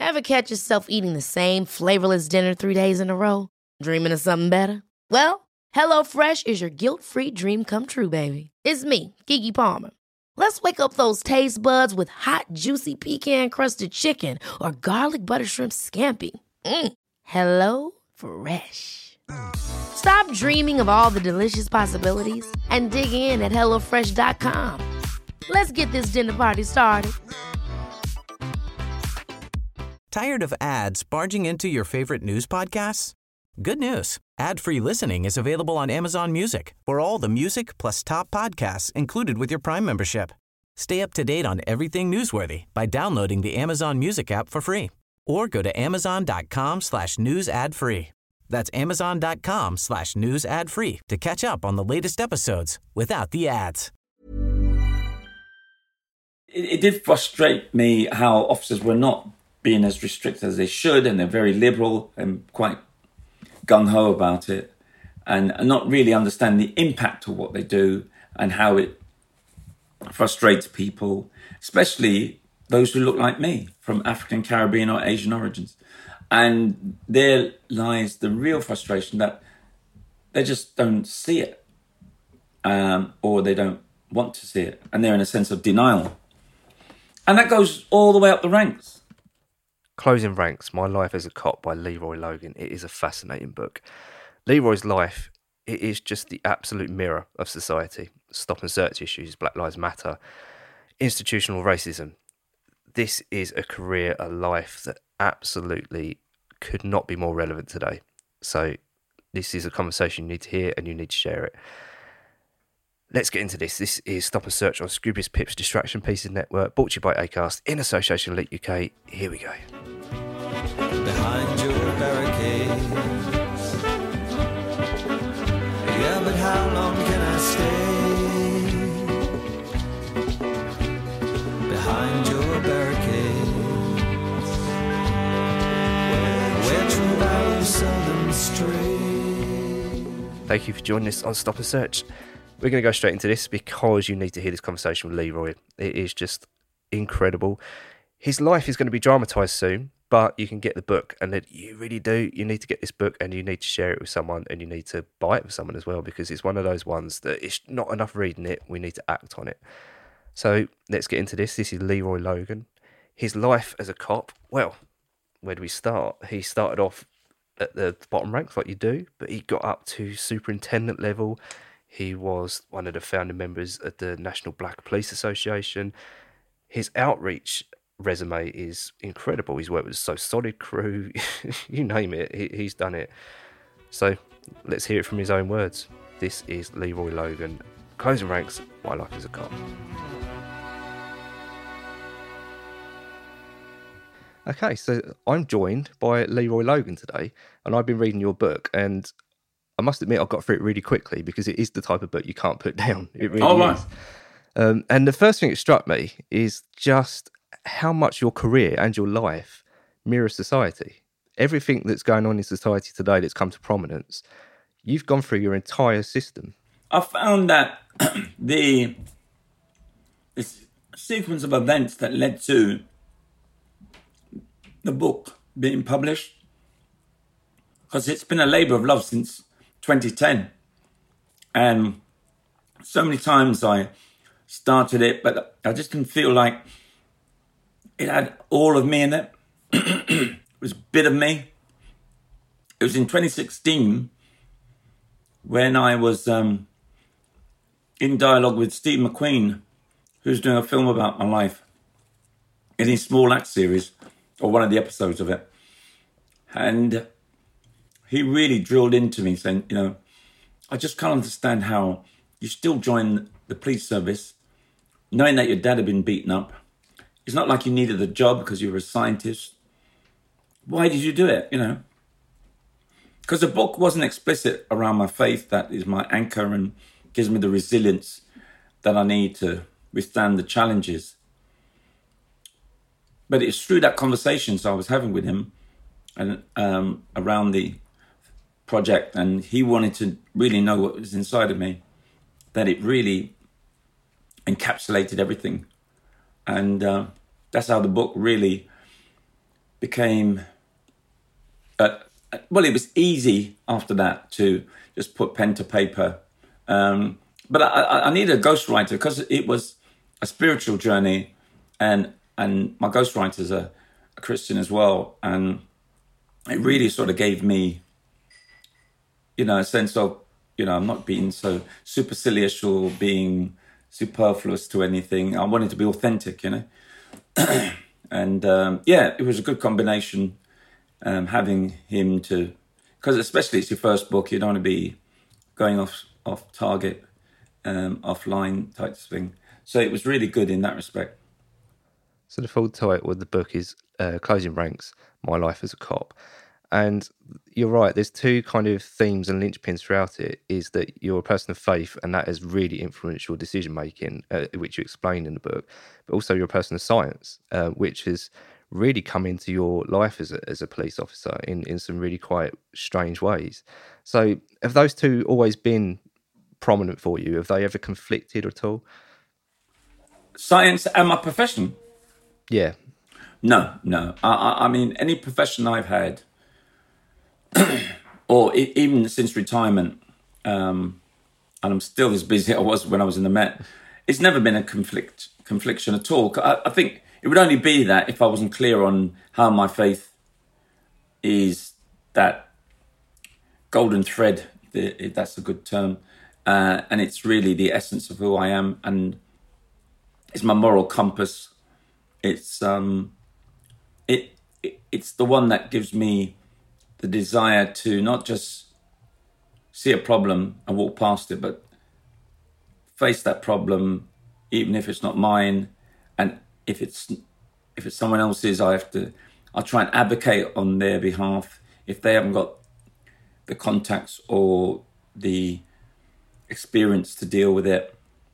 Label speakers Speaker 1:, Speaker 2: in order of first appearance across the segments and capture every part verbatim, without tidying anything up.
Speaker 1: Ever catch yourself eating the same flavorless dinner three days in a row? Dreaming of something better? Well, HelloFresh is your guilt-free dream come true, baby. It's me, Keke Palmer. Let's wake up those taste buds with hot, juicy pecan-crusted chicken or garlic butter shrimp scampi. Mm. Hello Fresh. Stop dreaming of all the delicious possibilities and dig in at hello fresh dot com. Let's get this dinner party started.
Speaker 2: Tired of ads barging into your favorite news podcasts? Good news. Ad-free listening is available on Amazon Music for all the music plus top podcasts included with your Prime membership. Stay up to date on everything newsworthy by downloading the Amazon Music app for free or go to amazon.com slash news ad free. That's amazon.com slash news ad free to catch up on the latest episodes without the ads.
Speaker 3: It, it did frustrate me how officers were not being as restricted as they should, and they're very liberal and quite gung-ho about it, and, and not really understand the impact of what they do and how it frustrates people, especially those who look like me from African, Caribbean or Asian origins. And there lies the real frustration that they just don't see it, um, or they don't want to see it, and they're in a sense of denial. And that goes all the way up the ranks.
Speaker 4: Closing Ranks, My Life as a Cop by Leroy Logan. It is a fascinating book. Leroy's life, it is just the absolute mirror of society. Stop and search issues, Black Lives Matter, institutional racism. This is a career, a life that absolutely could not be more relevant today. So this is a conversation you need to hear and you need to share it. Let's get into this. This is Stop and Search on Scroobius Pip's Distraction Pieces Network, brought to you by Acast in association with Elite U K. Here we go.
Speaker 5: Behind your barricades, yeah, but how long can I stay? Behind your barricades, where true values seldom stray.
Speaker 4: Thank you for joining us on Stop and Search. We're going to go straight into this because you need to hear this conversation with Leroy. It is just incredible. His life is going to be dramatised soon, but you can get the book, and that you really do. You need to get this book, and you need to share it with someone, and you need to buy it with someone as well, because it's one of those ones that it's not enough reading it. We need to act on it. So let's get into this. This is Leroy Logan. His life as a cop. Well, where do we start? He started off at the bottom ranks like you do, but he got up to superintendent level. He was one of the founding members of the National Black Police Association. His outreach resume is incredible. He's worked with the So Solid crew, you name it, he, he's done it. So let's hear it from his own words. This is Leroy Logan, Closing Ranks, My Life as a Cop. Okay, so I'm joined by Leroy Logan today, and I've been reading your book, and I must admit I got through it really quickly because it is the type of book you can't put down. It really oh, right. is. Um, and the first thing that struck me is just how much your career and your life mirror society. Everything that's going on in society today that's come to prominence, you've gone through your entire system.
Speaker 3: I found that the this sequence of events that led to the book being published, because it's been a labour of love since twenty ten, and so many times I started it, but I just didn't feel like it had all of me in it. It was a bit of me. It was in twenty sixteen when I was um, in dialogue with Steve McQueen, who's doing a film about my life in his Small Act series, or one of the episodes of it. And he really drilled into me saying, you know, I just can't understand how you still join the police service knowing that your dad had been beaten up. It's not like you needed a job because you were a scientist. Why did you do it, you know? Because the book wasn't explicit around my faith that is my anchor and gives me the resilience that I need to withstand the challenges. But it's through that conversations I was having with him and um, around the project, and he wanted to really know what was inside of me, that it really encapsulated everything. And uh, that's how the book really became, uh, well, it was easy after that to just put pen to paper. Um, but I, I, I needed a ghostwriter because it was a spiritual journey, and and my ghostwriter's a, a Christian as well, and it really sort of gave me, you know, a sense of, you know, I'm not being so supercilious or being superfluous to anything. I wanted to be authentic, you know. And um, yeah, it was a good combination um, having him to, because especially it's your first book, you don't want to be going off off target, um, offline type thing. So it was really good in that respect.
Speaker 4: So the full title of the book is uh, Closing Ranks, My Life as a Cop. And you're right, there's two kind of themes and linchpins throughout it, is that you're a person of faith and that has really influenced your decision making, uh, which you explain in the book, but also you're a person of science, uh, which has really come into your life as a, as a police officer in, in some really quite strange ways. So have those two always been prominent for you? Have they ever conflicted at all?
Speaker 3: Science and my profession?
Speaker 4: Yeah.
Speaker 3: No, no. I, I, I mean, any profession I've had, or e- even since retirement, um, and I'm still as busy as I was when I was in the Met, it's never been a conflict confliction at all. I, I think it would only be that if I wasn't clear on how my faith is that golden thread, if that's a good term, uh, and it's really the essence of who I am, and it's my moral compass. It's um, it, it it's the one that gives me the desire to not just see a problem and walk past it, but face that problem, even if it's not mine, and if it's if it's someone else's, I have to. I try and advocate on their behalf if they haven't got the contacts or the experience to deal with it.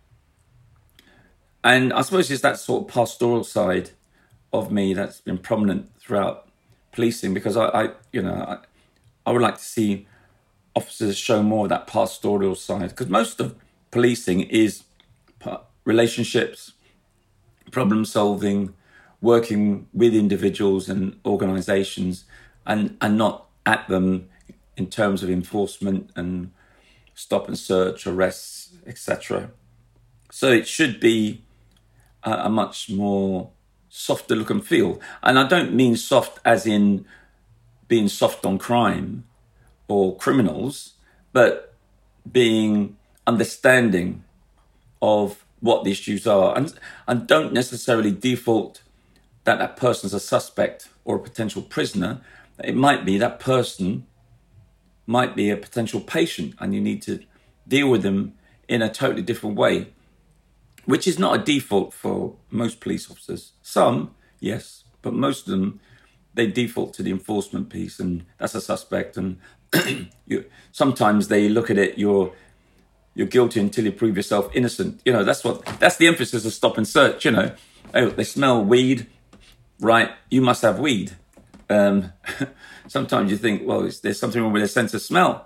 Speaker 3: And I suppose it's that sort of pastoral side of me that's been prominent throughout policing, because I, I you know, I, I would like to see officers show more of that pastoral side, because most of policing is relationships, problem solving, working with individuals and organizations, and, and not at them in terms of enforcement and stop and search, arrests, et cetera. So it should be a, a much more softer look and feel. And I don't mean soft as in being soft on crime or criminals, but being understanding of what the issues are, and, and don't necessarily default that that person's a suspect or a potential prisoner. It might be that person might be a potential patient, and you need to deal with them in a totally different way, which is not a default for most police officers. Some, yes, but most of them, they default to the enforcement piece, and that's a suspect. And you, sometimes they look at it, you're you're guilty until you prove yourself innocent. You know, that's what that's the emphasis of stop and search. You know, oh, they smell weed, right? You must have weed. Um, sometimes you think, well, is there's something wrong with their sense of smell,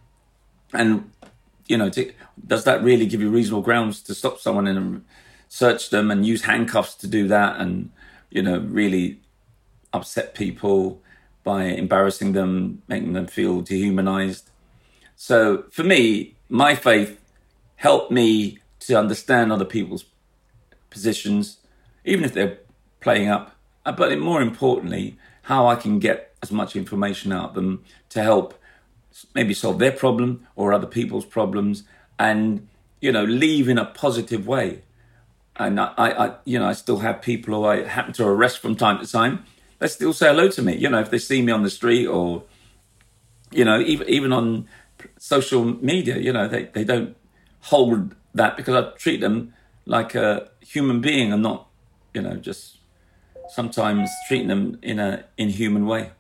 Speaker 3: and you know, to, does that really give you reasonable grounds to stop someone and search them and use handcuffs to do that, and you know, really upset people by embarrassing them, making them feel dehumanized? So for me, my faith helped me to understand other people's positions, even if they're playing up, but more importantly, how I can get as much information out of them to help maybe solve their problem or other people's problems, and, you know, leave in a positive way. And I, I, you know, I still have people who I happen to arrest from time to time. They still say hello to me, you know, if they see me on the street, or, you know, even even on social media, you know, they, they don't hold that, because I treat them like a human being and not, you know, just sometimes treating them in a inhuman way.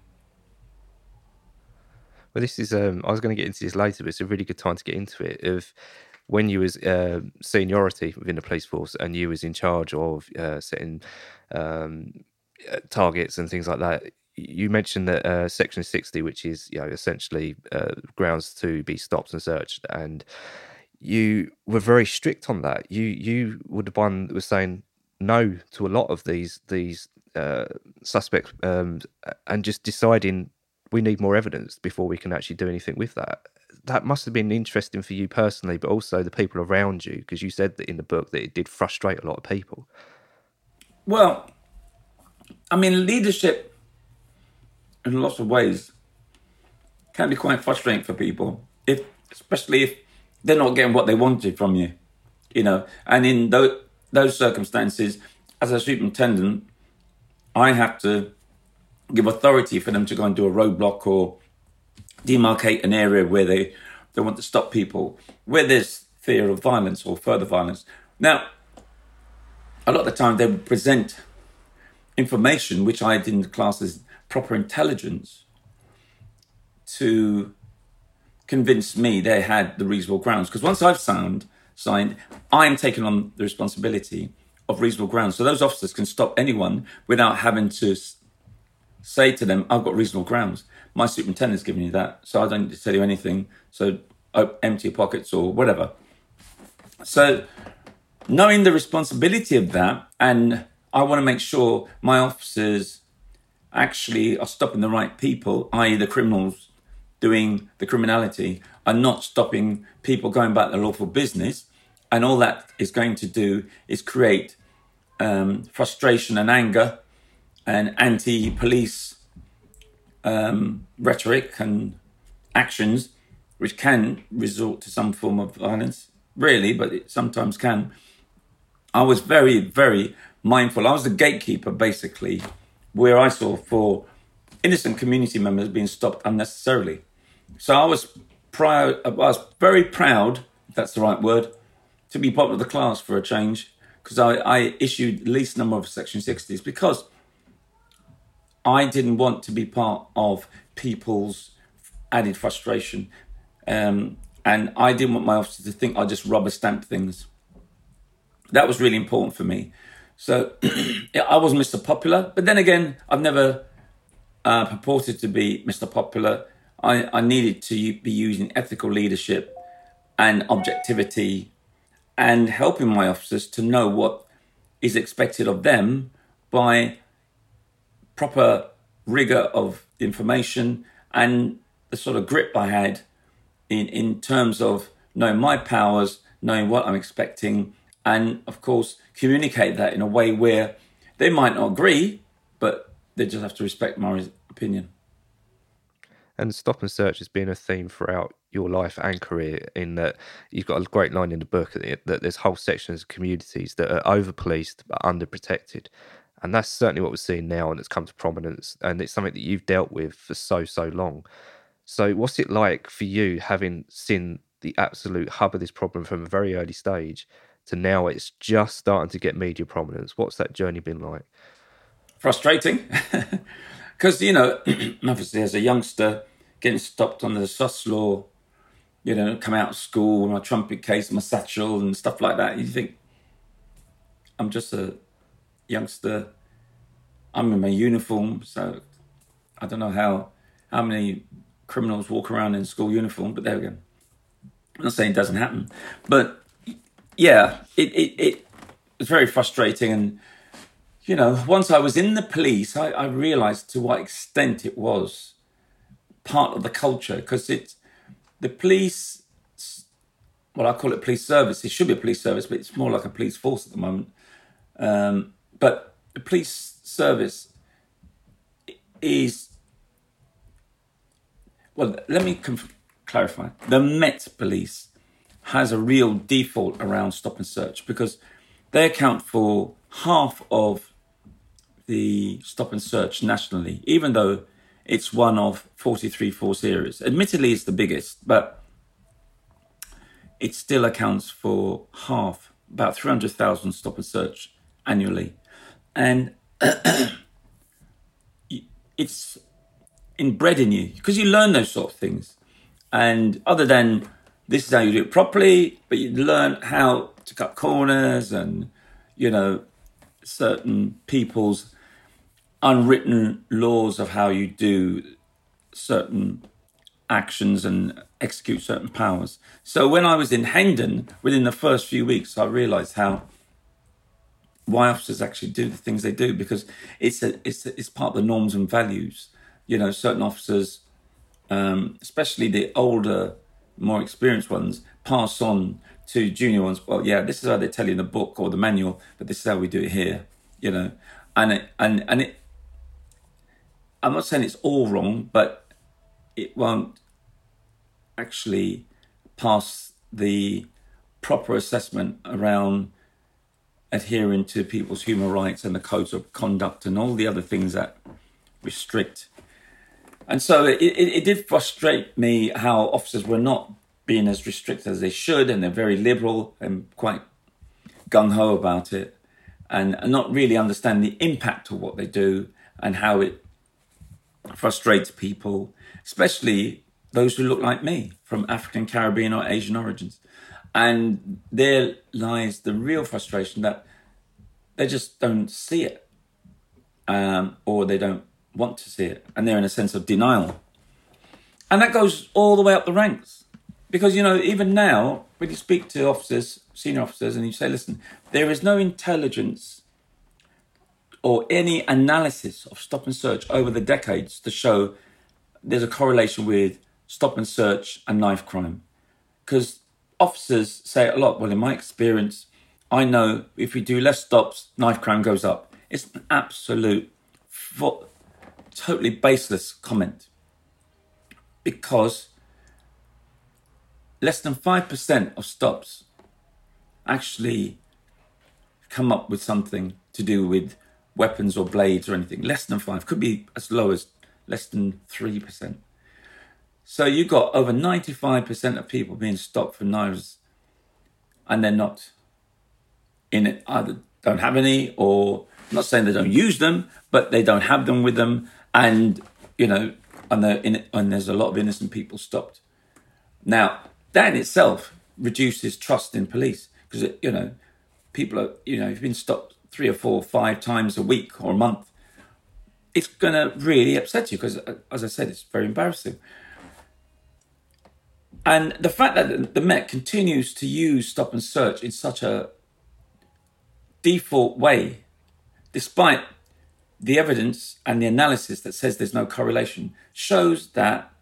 Speaker 4: Well, this is, um, I was going to get into this later, but it's a really good time to get into it, of when you was uh, seniority within the police force and you was in charge of uh, setting um, targets and things like that. You mentioned that uh, Section sixty, which is, you know, essentially uh, grounds to be stopped and searched, and you were very strict on that. You you were the one that was saying no to a lot of these these uh, suspect, um, and just deciding we need more evidence before we can actually do anything with that. That must have been interesting for you personally, but also the people around you, because you said that in the book that it did frustrate a lot of people.
Speaker 3: Well, I mean, leadership in lots of ways can be quite frustrating for people, if especially if they're not getting what they wanted from you, you know. And in those, those circumstances, as a superintendent, I have to give authority for them to go and do a roadblock or demarcate an area where they, they want to stop people, where there's fear of violence or further violence. Now, a lot of the time they would present information which I didn't class as proper intelligence to convince me they had the reasonable grounds. Because once I've signed, signed, I'm taking on the responsibility of reasonable grounds. So those officers can stop anyone without having to say to them, I've got reasonable grounds. My superintendent's given you that, so I don't need to tell you anything. So oh, empty your pockets or whatever. So knowing the responsibility of that, and I want to make sure my officers actually are stopping the right people, that is the criminals doing the criminality, are not stopping people going about their lawful business. And all that is going to do is create um, frustration and anger and anti-police um, rhetoric and actions, which can resort to some form of violence, really, but it sometimes can. I was very, very mindful. I was the gatekeeper, basically, where I saw for innocent community members being stopped unnecessarily. So I was proud, I was very proud, if that's the right word, to be part of the class for a change, because I, I issued the least number of Section sixties because I didn't want to be part of people's added frustration. Um, and I didn't want my officers to think I just rubber stamp things. That was really important for me. So I was Mister Popular, but then again, I've never uh, purported to be Mister Popular. I, I needed to be using ethical leadership and objectivity and helping my officers to know what is expected of them by proper rigor of information and the sort of grip I had in, in terms of knowing my powers, knowing what I'm expecting, and of course communicate that in a way where they might not agree, but they just have to respect my opinion.
Speaker 4: And stop and search has been a theme throughout your life and career, in that you've got a great line in the book that there's whole sections of communities that are over-policed but under-protected. And that's certainly what we're seeing now, and it's come to prominence, and it's something that you've dealt with for so, so long. So what's it like for you, having seen the absolute hub of this problem from a very early stage to now it's just starting to get media prominence? What's that journey been like?
Speaker 3: Frustrating. Because, you know, obviously as a youngster, getting stopped on the sus law, you know, come out of school with my trumpet case, my satchel and stuff like that, you think, I'm just a youngster, I'm in my uniform, so I don't know how how many criminals walk around in school uniform, but there we go. I'm not saying it doesn't happen, but yeah, it it, it was very frustrating. And you know, once I was in the police, I, I realised to what extent it was part of the culture, because it's the police. Well, I call it police service. It should be a police service, but it's more like a police force at the moment. Um, but the police service is, well, let me conf- clarify. The Met Police has a real default around stop and search because they account for half of the stop and search nationally, even though it's one of forty-three force areas. Admittedly, it's the biggest, but it still accounts for half, about three hundred thousand stop and search annually. And it's inbred in you because you learn those sort of things. And other than this is how you do it properly, but you learn how to cut corners and, you know, certain people's unwritten laws of how you do certain actions and execute certain powers. So when I was in Hendon, within the first few weeks, I realised how why officers actually do the things they do, because it's a, it's a, it's part of the norms and values. You know, certain officers, um, especially the older, more experienced ones, pass on to junior ones. Well, yeah, this is how they tell you in the book or the manual, but this is how we do it here. You know, and it, and and it. I'm not saying it's all wrong, but it won't actually pass the proper assessment around adhering to people's human rights and the codes of conduct and all the other things that restrict. And so it, it, it did frustrate me how officers were not being as restricted as they should, and they're very liberal and quite gung-ho about it, and, and not really understand the impact of what they do and how it frustrates people, especially those who look like me, from African, Caribbean or Asian origins. And there lies the real frustration that they just don't see it, um, or they don't want to see it, and they're in a sense of denial. And that goes all the way up the ranks. Because, you know, even now, when you speak to officers, senior officers, and you say, listen, there is no intelligence or any analysis of stop and search over the decades to show there's a correlation with stop and search and knife crime. Because officers say it a lot. Well, in my experience, I know if we do less stops, knife crime goes up. It's an absolute, fo- totally baseless comment. Because less than five percent of stops actually come up with something to do with weapons or blades or anything. Less than five. Could be as low as less than three percent. So you got over ninety-five percent of people being stopped for knives, and they're not in it, either don't have any, or I'm not saying they don't use them, but they don't have them with them. And, you know, and, in, and there's a lot of innocent people stopped. Now, that in itself reduces trust in police, because, you know, people are, you know, if you've been stopped three or four or five times a week or a month, it's going to really upset you because, as I said, it's very embarrassing. And the fact that the Met continues to use stop and search in such a default way, despite the evidence and the analysis that says there's no correlation, shows that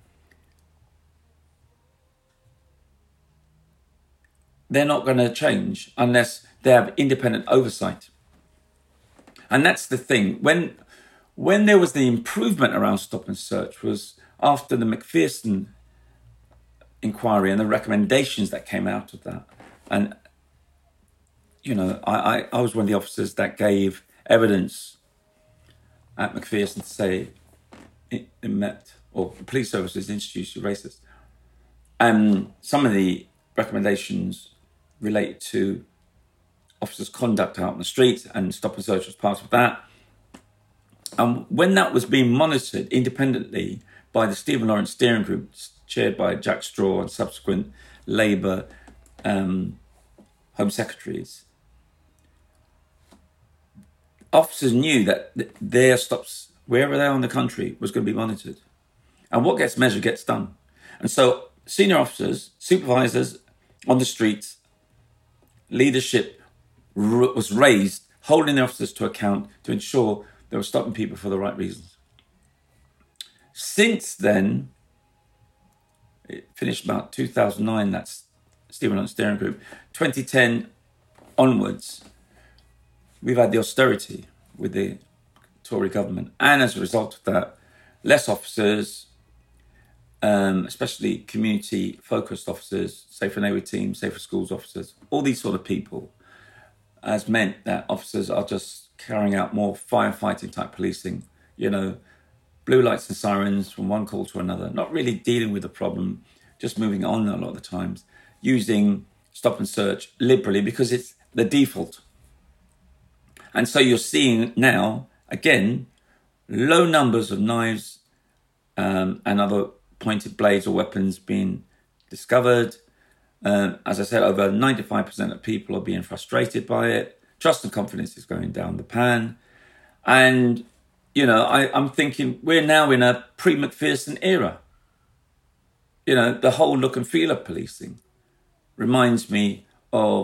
Speaker 3: they're not going to change unless they have independent oversight. And that's the thing. When when there was the improvement around stop and search was after the Macpherson inquiry and the recommendations that came out of that. And, you know, I, I, I was one of the officers that gave evidence at Macpherson to say it, it met, or the police services introduced you racist. And some of the recommendations relate to officers' conduct out on the streets, and stop and search was part of that. And when that was being monitored independently by the Stephen Lawrence Steering Group, chaired by Jack Straw and subsequent Labour um, Home Secretaries, officers knew that their stops, wherever they are in the country, was going to be monitored. And what gets measured gets done. And so senior officers, supervisors on the streets, leadership r- was raised, holding the officers to account to ensure they were stopping people for the right reasons. Since then, it finished about two thousand nine, that's Stephen Lawrence Steering Group. twenty ten onwards, we've had the austerity with the Tory government. And as a result of that, less officers, um, especially community-focused officers, Safer Neighbourhood teams, Safer Schools officers, all these sort of people, has meant that officers are just carrying out more firefighting type policing, you know, blue lights and sirens from one call to another, not really dealing with the problem, just moving on a lot of the times, using stop and search liberally because it's the default. And so you're seeing now, again, low numbers of knives um, and other pointed blades or weapons being discovered. Um, as I said, over ninety-five percent of people are being frustrated by it. Trust and confidence is going down the pan. And, you know, I, I'm thinking we're now in a pre-Macpherson era. You know, the whole look and feel of policing reminds me of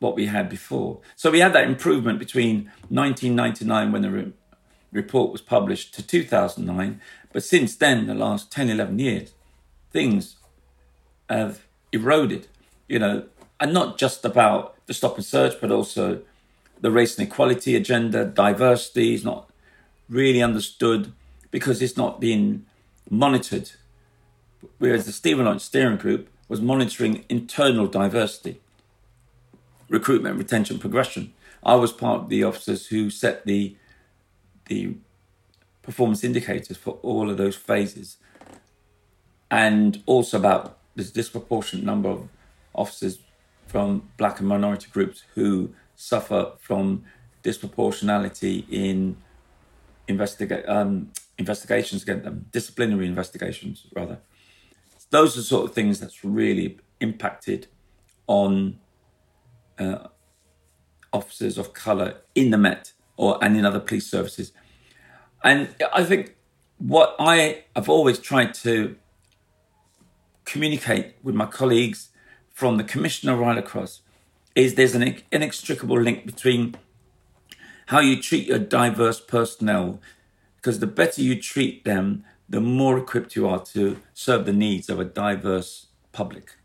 Speaker 3: what we had before. So we had that improvement between nineteen ninety-nine, when the re- report was published, to two thousand nine. But since then, the last ten, eleven years, things have eroded, you know, and not just about the stop and search, but also the race and equality agenda. Diversity is not really understood because it's not being monitored. Whereas the Stephen Lawrence Steering Group was monitoring internal diversity, recruitment, retention, progression. I was part of the officers who set the the performance indicators for all of those phases, and also about this disproportionate number of officers from black and minority groups who suffer from disproportionality in investiga- um, investigations against them, disciplinary investigations, rather. Those are the sort of things that's really impacted on uh, officers of colour in the Met or and in other police services. And I think what I have always tried to communicate with my colleagues from the Commissioner right across is there's an inextricable link between how you treat your diverse personnel, because the better you treat them, the more equipped you are to serve the needs of a diverse public.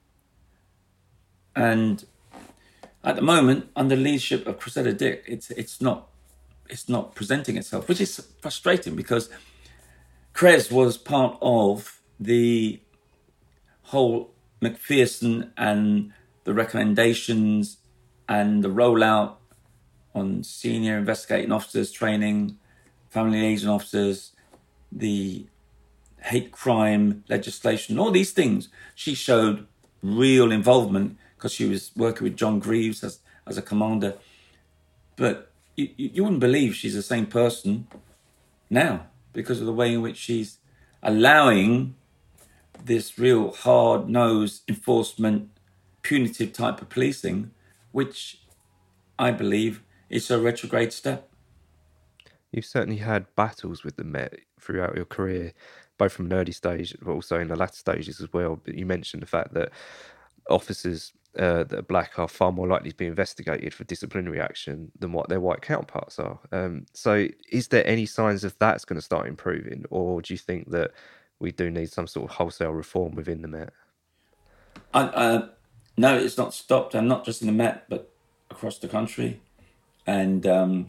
Speaker 3: And at the moment, under the leadership of Cressida Dick, it's it's not it's not presenting itself, which is frustrating because Cress was part of the whole Macpherson and the recommendations and the rollout on senior investigating officers training, family liaison officers, the hate crime legislation, all these things. She showed real involvement because she was working with John Greaves as, as a commander. But you, you wouldn't believe she's the same person now because of the way in which she's allowing this real hard-nosed enforcement, punitive type of policing, which I believe is a retrograde step.
Speaker 4: You've certainly had battles with the Met throughout your career, both from an early stage, but also in the latter stages as well. But you mentioned the fact that officers uh, that are black are far more likely to be investigated for disciplinary action than what their white counterparts are. Um, so is there any signs of that's going to start improving, or do you think that we do need some sort of wholesale reform within the Met?
Speaker 3: I, uh, no, it's not stopped, and not just in the Met, but across the country. And um,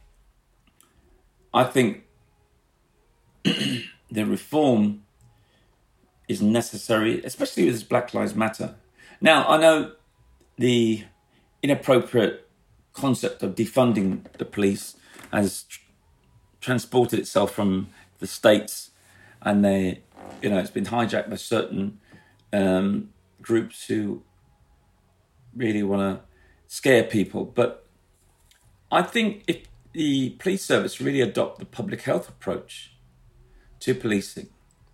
Speaker 3: I think the reform is necessary, especially with this Black Lives Matter. Now, I know the inappropriate concept of defunding the police has tr- transported itself from the States, and they, you know, it's been hijacked by certain um, groups who really want to scare people. But I think if the police service really adopt the public health approach to policing,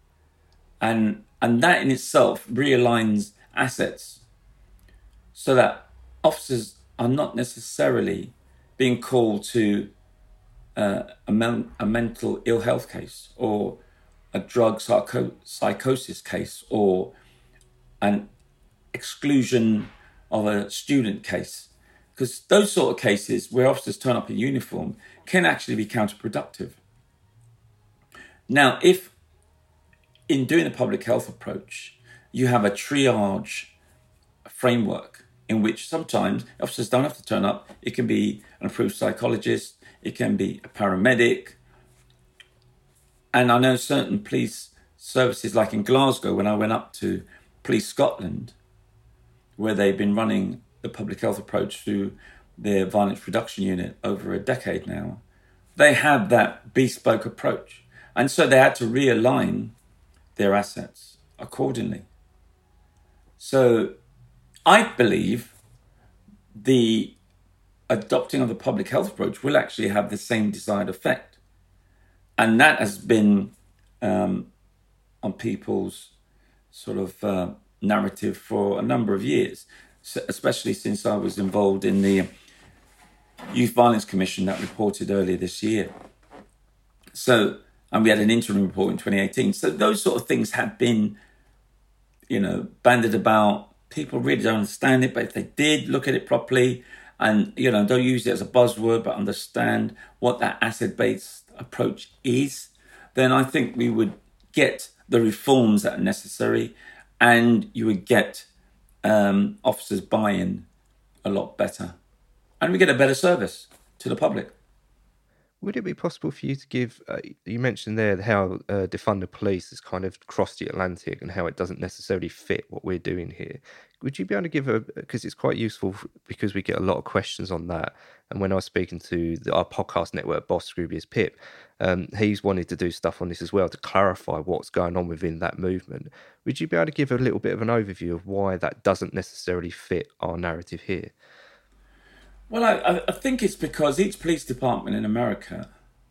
Speaker 3: and and that in itself realigns assets so that officers are not necessarily being called to uh, a, men- a mental ill health case or a drug psycho- psychosis case or an exclusion of a student case. Because those sort of cases where officers turn up in uniform can actually be counterproductive. Now, if in doing the public health approach, you have a triage framework in which sometimes officers don't have to turn up. It can be an approved psychologist, it can be a paramedic. And I know certain police services, like in Glasgow, when I went up to Police Scotland, where they've been running the public health approach through their violence reduction unit over a decade now, they have that bespoke approach. And so they had to realign their assets accordingly. So I believe the adopting of the public health approach will actually have the same desired effect. And that has been um, on people's sort of uh, narrative for a number of years, so especially since I was involved in the Youth Violence Commission that reported earlier this year. So, and we had an interim report in twenty eighteen. So those sort of things have been, you know, bandied about people really don't understand it, but if they did look at it properly and, you know, don't use it as a buzzword, but understand what that asset-based approach is, then I think we would get the reforms that are necessary, and you would get um, officers buy-in a lot better. And we get a better service to the public.
Speaker 4: Would it be possible for you to give, uh, you mentioned there how uh, defund the police has kind of crossed the Atlantic and how it doesn't necessarily fit what we're doing here. Would you be able to give a, because it's quite useful because we get a lot of questions on that. And when I was speaking to the, our podcast network boss, Scroobius Pip, um, he's wanted to do stuff on this as well to clarify what's going on within that movement. Would you be able to give a little bit of an overview of why that doesn't necessarily fit our narrative here?
Speaker 3: Well, I, I think it's because each police department in America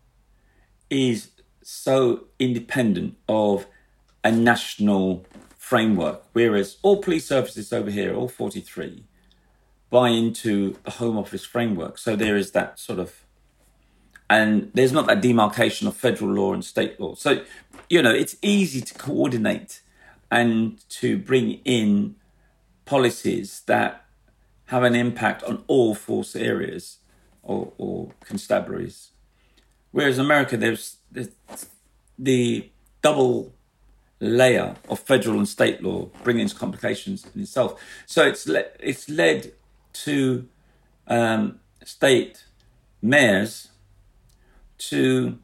Speaker 3: is so independent of a national framework, whereas all police services over here, all forty-three, buy into the Home Office framework. So there is that sort of, and there's not that demarcation of federal law and state law. So, you know, it's easy to coordinate and to bring in policies that have an impact on all force areas or, or constabularies. Whereas in America, there's, there's the double layer of federal and state law bringing its complications in itself. So it's le- it's led to um, state mayors to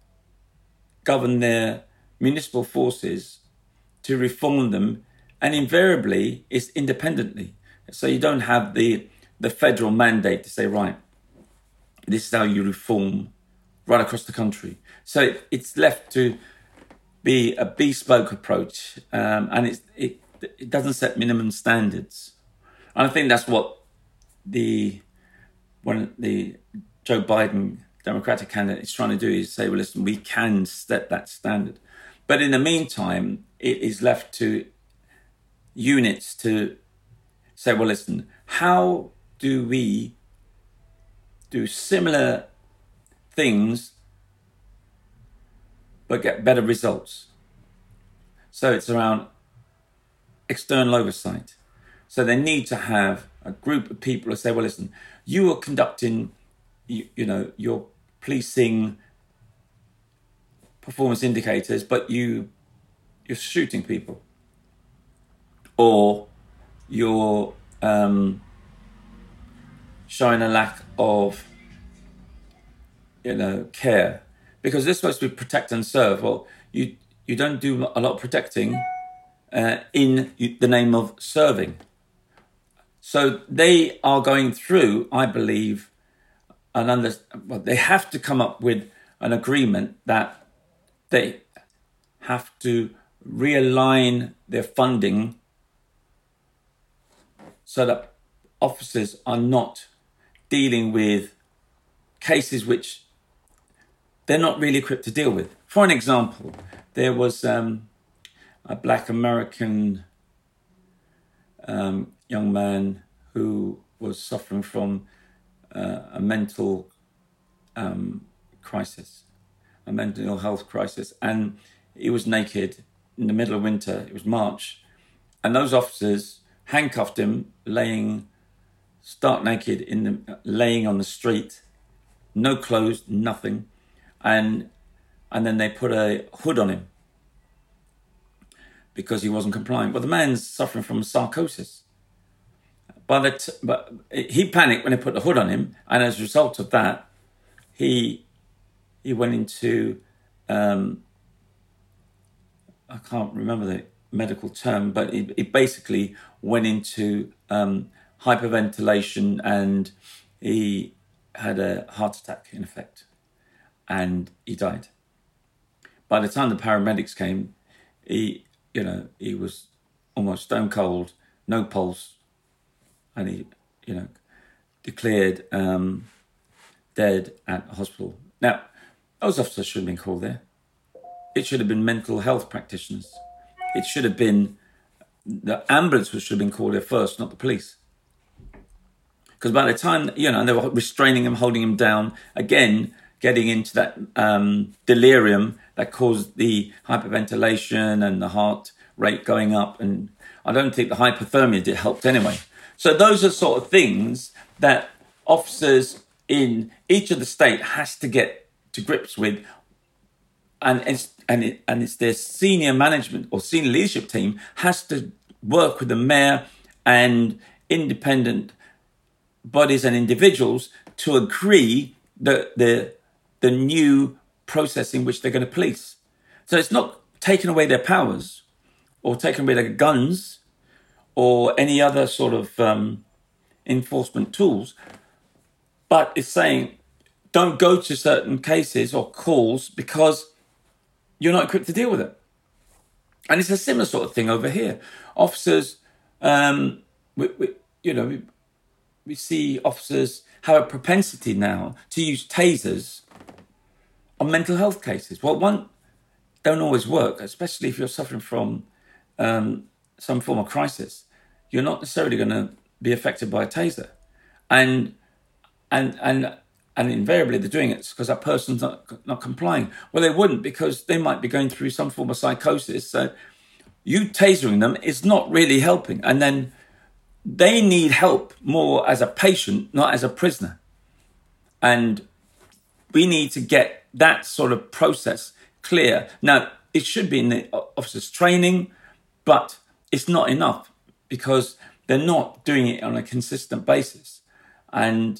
Speaker 3: govern their municipal forces, to reform them, and invariably it's independently. So you don't have the the federal mandate to say, right, this is how you reform right across the country. So it, it's left to be a bespoke approach, um, and it's, it it doesn't set minimum standards. And I think that's what the when the Joe Biden Democratic candidate is trying to do, is say, well, listen, we can set that standard. But in the meantime, it is left to units to say, well, listen, how do we do similar things but get better results? So it's around external oversight. So they need to have a group of people who say, well, listen, you are conducting, you, you know, you're policing performance indicators, but you, you're shooting people. Or you're um, showing a lack of, you know, care, because they're supposed to be protect and serve. Well, you you don't do a lot of protecting uh, in the name of serving. So they are going through, I believe, an under. Well, they have to come up with an agreement that they have to realign their funding so that officers are not dealing with cases which they're not really equipped to deal with. For an example, there was um, a black American um, young man who was suffering from uh, a mental um, crisis, a mental health crisis, and he was naked in the middle of winter. It was March, and those officers handcuffed him, laying stark naked in the laying on the street, no clothes, nothing, and and then they put a hood on him because he wasn't complying. Well, the man's suffering from psychosis. But it, but he panicked when they put the hood on him, and as a result of that, he he went into um, I can't remember the medical term, but it, it basically went into um, hyperventilation, and he had a heart attack in effect, and he died. By the time the paramedics came, he, you know, he was almost stone cold, no pulse, and he, you know, declared um, dead at the hospital. Now, those officers should have been called there. It should have been mental health practitioners. It should have been, the ambulance should have been called there first, not the police. Because by the time, you know, they were restraining him, holding him down, again, getting into that um, delirium that caused the hyperventilation and the heart rate going up. And I don't think the hypothermia did helped anyway. So those are sort of things that officers in each of the state has to get to grips with, and it's, and it, and it's their senior management or senior leadership team has to work with the mayor and independent bodies and individuals to agree that the the new process in which they're going to police. So it's not taking away their powers or taking away their guns or any other sort of um, enforcement tools, but it's saying don't go to certain cases or calls because you're not equipped to deal with it. And it's a similar sort of thing over here. Officers, um, we, we, you know, we, we see officers have a propensity now to use tasers on mental health cases. Well, one, don't always work, especially if you're suffering from um, some form of crisis. You're not necessarily going to be affected by a taser. And and and and invariably they're doing it because that person's not, not complying. Well, they wouldn't, because they might be going through some form of psychosis. So you tasering them is not really helping. And then they need help more as a patient, not as a prisoner. And we need to get that sort of process clear. Now, it should be in the officers' training, but it's not enough because they're not doing it on a consistent basis. And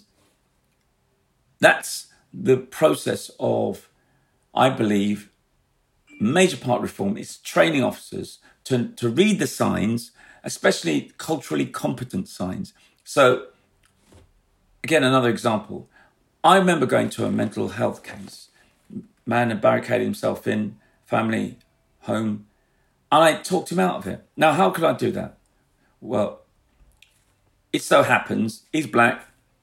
Speaker 3: that's the process of, I believe, major part of reform is training officers to, to read the signs, especially culturally competent signs. So, again, another example. I remember going to a mental health case. Man had barricaded himself in, family, home, and I talked him out of it. Now, how could I do that? Well, it so happens he's black,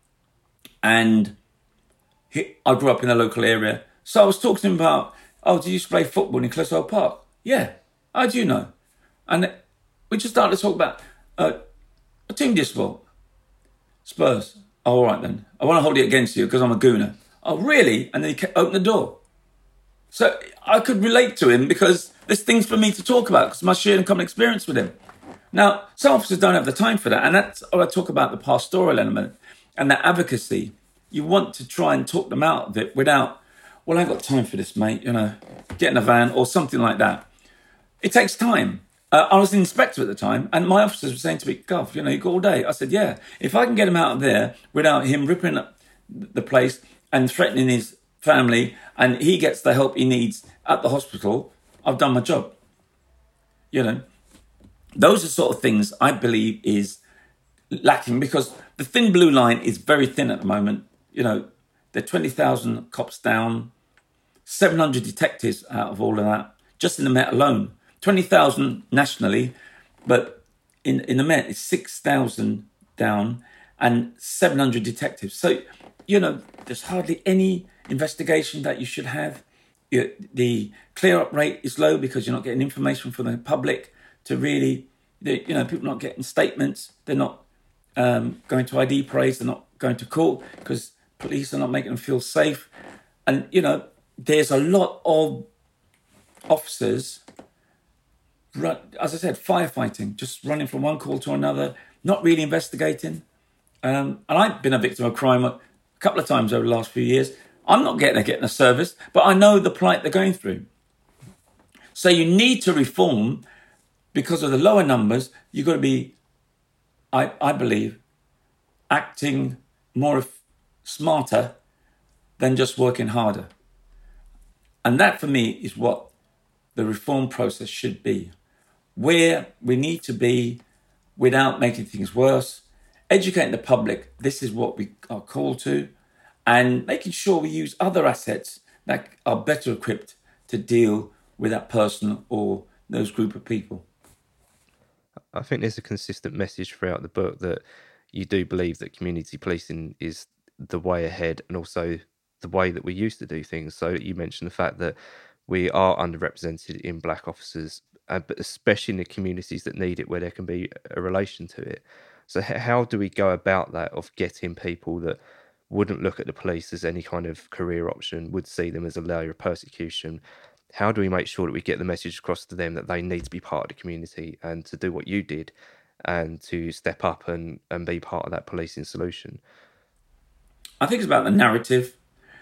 Speaker 3: and he, I grew up in a local area. So I was talking to him about, oh, did you used to play football in Clissold Park? Yeah. How do you know? And we just started to talk about, uh, what team do you support? Spurs. Oh, all right then. I want to hold it against you because I'm a gooner. Oh, really? And then he kept, opened the door. So I could relate to him because there's things for me to talk about because my shared and common experience with him. Now, some officers don't have the time for that. And that's what I talk about, the pastoral element and the advocacy. You want to try and talk them out of it without, well, I ain't got time for this, mate. You know, get in a van or something like that. It takes time. Uh, I was an inspector at the time, and my officers were saying to me, Gov, you know, you go all day. I said, yeah, if I can get him out of there without him ripping up the place and threatening his family, and he gets the help he needs at the hospital, I've done my job. You know, those are sort of things I believe is lacking because the thin blue line is very thin at the moment. You know, there are twenty thousand cops down, seven hundred detectives out of all of that, just in the Met alone. twenty thousand nationally, but in, in the Met, it's six thousand down and seven hundred detectives. So, you know, there's hardly any investigation that you should have. You, the clear-up rate is low because you're not getting information from the public to really, you know, people are not getting statements. They're not um, going to I D parades. They're not going to court because police are not making them feel safe. And, you know, there's a lot of officers, as I said, firefighting, just running from one call to another, not really investigating. Um, and I've been a victim of crime a couple of times over the last few years. I'm not getting, getting a service, but I know the plight they're going through. So you need to reform because of the lower numbers. You've got to be, I, I believe, acting more smarter than just working harder. And that, for me, is what the reform process should be. Where we need to be without making things worse, educating the public, this is what we are called to, and making sure we use other assets that are better equipped to deal with that person or those group of people.
Speaker 4: I think there's a consistent message throughout the book that you do believe that community policing is the way ahead and also the way that we used to do things. So you mentioned the fact that we are underrepresented in black officers, uh, but especially in the communities that need it, where there can be a relation to it. So h- how do we go about that, of getting people that wouldn't look at the police as any kind of career option, would see them as a layer of persecution? How do we make sure that we get the message across to them that they need to be part of the community and to do what you did and to step up and, and be part of that policing solution?
Speaker 3: I think it's about the narrative.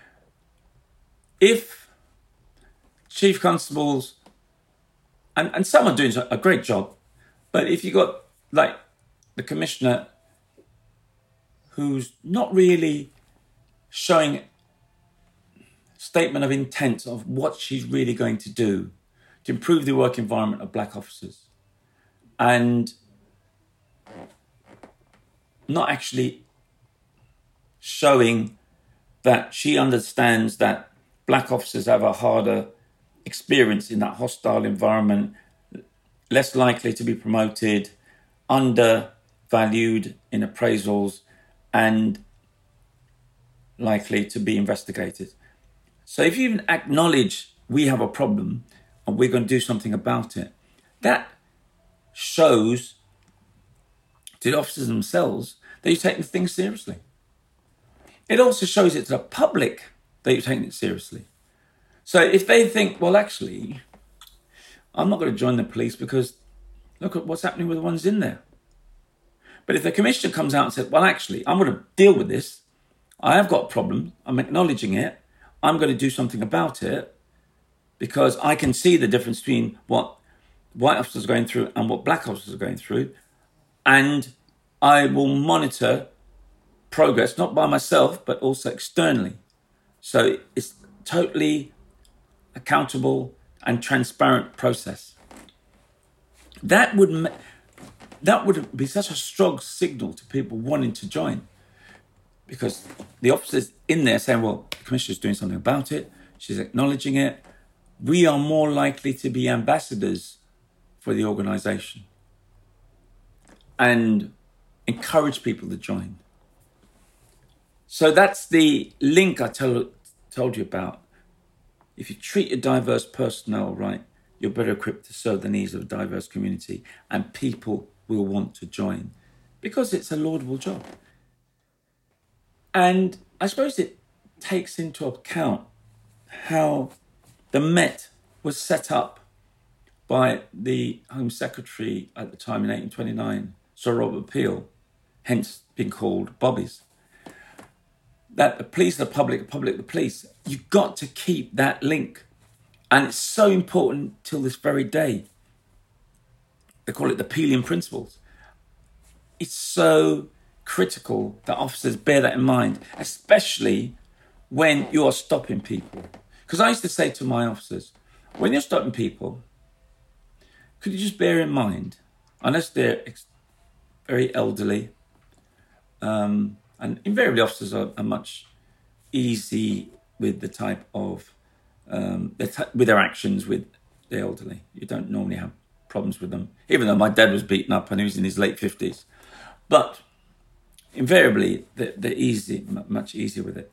Speaker 3: If chief constables, and, and some are doing a great job, but if you got like the commissioner who's not really showing statement of intent of what she's really going to do to improve the work environment of black officers, and not actually showing that she understands that black officers have a harder experience in that hostile environment, less likely to be promoted, undervalued in appraisals, and likely to be investigated. So if you even acknowledge we have a problem and we're going to do something about it, that shows to the officers themselves that you're taking things seriously. It also shows it to the public that you're taking it seriously. So if they think, well, actually, I'm not going to join the police because look at what's happening with the ones in there. But if the commissioner comes out and says, well, actually, I'm going to deal with this. I have got a problem. I'm acknowledging it. I'm going to do something about it because I can see the difference between what white officers are going through and what black officers are going through. And I will monitor progress, not by myself, but also externally. So it's totally accountable and transparent process. That would that would be such a strong signal to people wanting to join, because the officers in there saying, well, the commissioner's doing something about it, she's acknowledging it, we are more likely to be ambassadors for the organisation and encourage people to join. So that's the link I tell, told you about. If you treat your diverse personnel right, you're better equipped to serve the needs of a diverse community, and people will want to join because it's a laudable job. And I suppose it takes into account how the Met was set up by the Home Secretary at the time in eighteen twenty-nine, Sir Robert Peel, hence being called Bobbies. That the police are the public, the public the police. You've got to keep that link. And it's so important till this very day. They call it the Peelian principles. It's so critical that officers bear that in mind, especially when you are stopping people. Because I used to say to my officers, when you're stopping people, could you just bear in mind, unless they're ex- very elderly, um, and invariably officers are, are much easy with the type of, um, their t- with their actions with the elderly. You don't normally have problems with them, even though my dad was beaten up and he was in his late fifties. But invariably, they're, they're easy, much easier with it.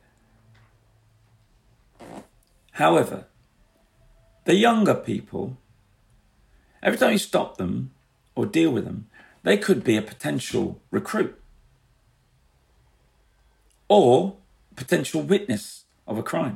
Speaker 3: However, the younger people, every time you stop them or deal with them, they could be a potential recruit or potential witness of a crime.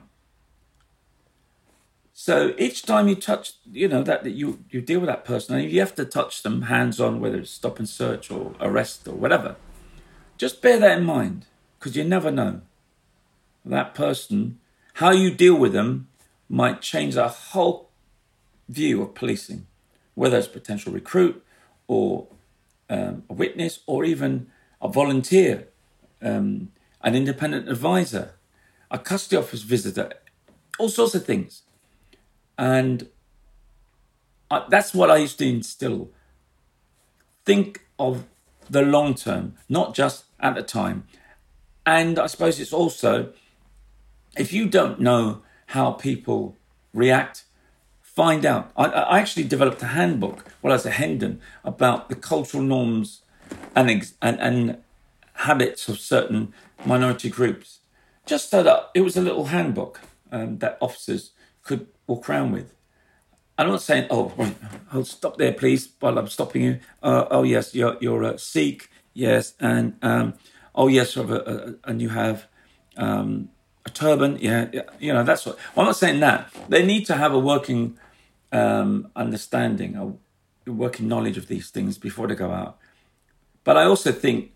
Speaker 3: So each time you touch, you know, that, that you, you deal with that person, and you have to touch them hands-on, whether it's stop and search or arrest or whatever, just bear that in mind, because you never know. That person, how you deal with them might change the whole view of policing, whether it's a potential recruit or um, a witness or even a volunteer, um, an independent advisor, a custody office visitor, all sorts of things. And I, that's what I used to instill. Think of the long term, not just at the time. And I suppose it's also, if you don't know how people react, find out. I, I actually developed a handbook while I was at Hendon about the cultural norms and, ex- and, and habits of certain minority groups, just so that it was a little handbook um, that officers could walk around with. I'm not saying, oh, right, I'll stop there, please, while I'm stopping you. Uh, oh, yes, you're you're a Sikh, yes, and um, oh, yes, uh, uh, and you have um, a turban, yeah, yeah, you know, that's what, well, I'm not saying that. They need to have a working um, understanding, a working knowledge of these things before they go out. But I also think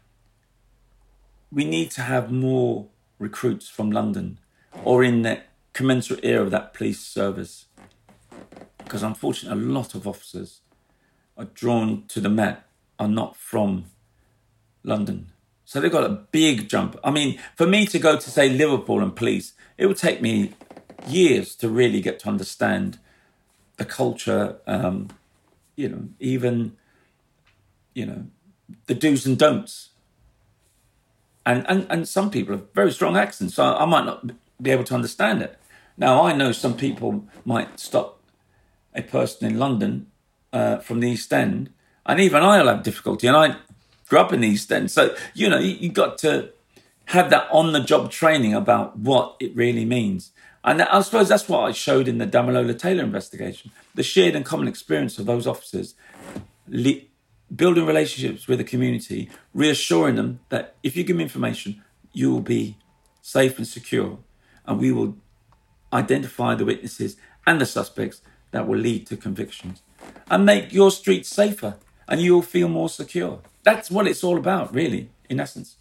Speaker 3: we need to have more recruits from London or in the commensurate era of that police service. Because unfortunately, a lot of officers are drawn to the Met are not from London. So they've got a big jump. I mean, for me to go to, say, Liverpool and police, it would take me years to really get to understand the culture, um, you know, even, you know, the do's and don'ts. And, and, and some people have very strong accents, so I might not be able to understand it. Now, I know some people might stop a person in London uh, from the East End, and even I'll have difficulty, and I grew up in the East End. So, you know, you, you got to have that on-the-job training about what it really means. And I suppose that's what I showed in the Damilola Taylor investigation, the shared and common experience of those officers, le- building relationships with the community, reassuring them that if you give me information, you will be safe and secure, and we will identify the witnesses and the suspects that will lead to convictions and make your streets safer, and you'll feel more secure. That's what it's all about, really, in essence.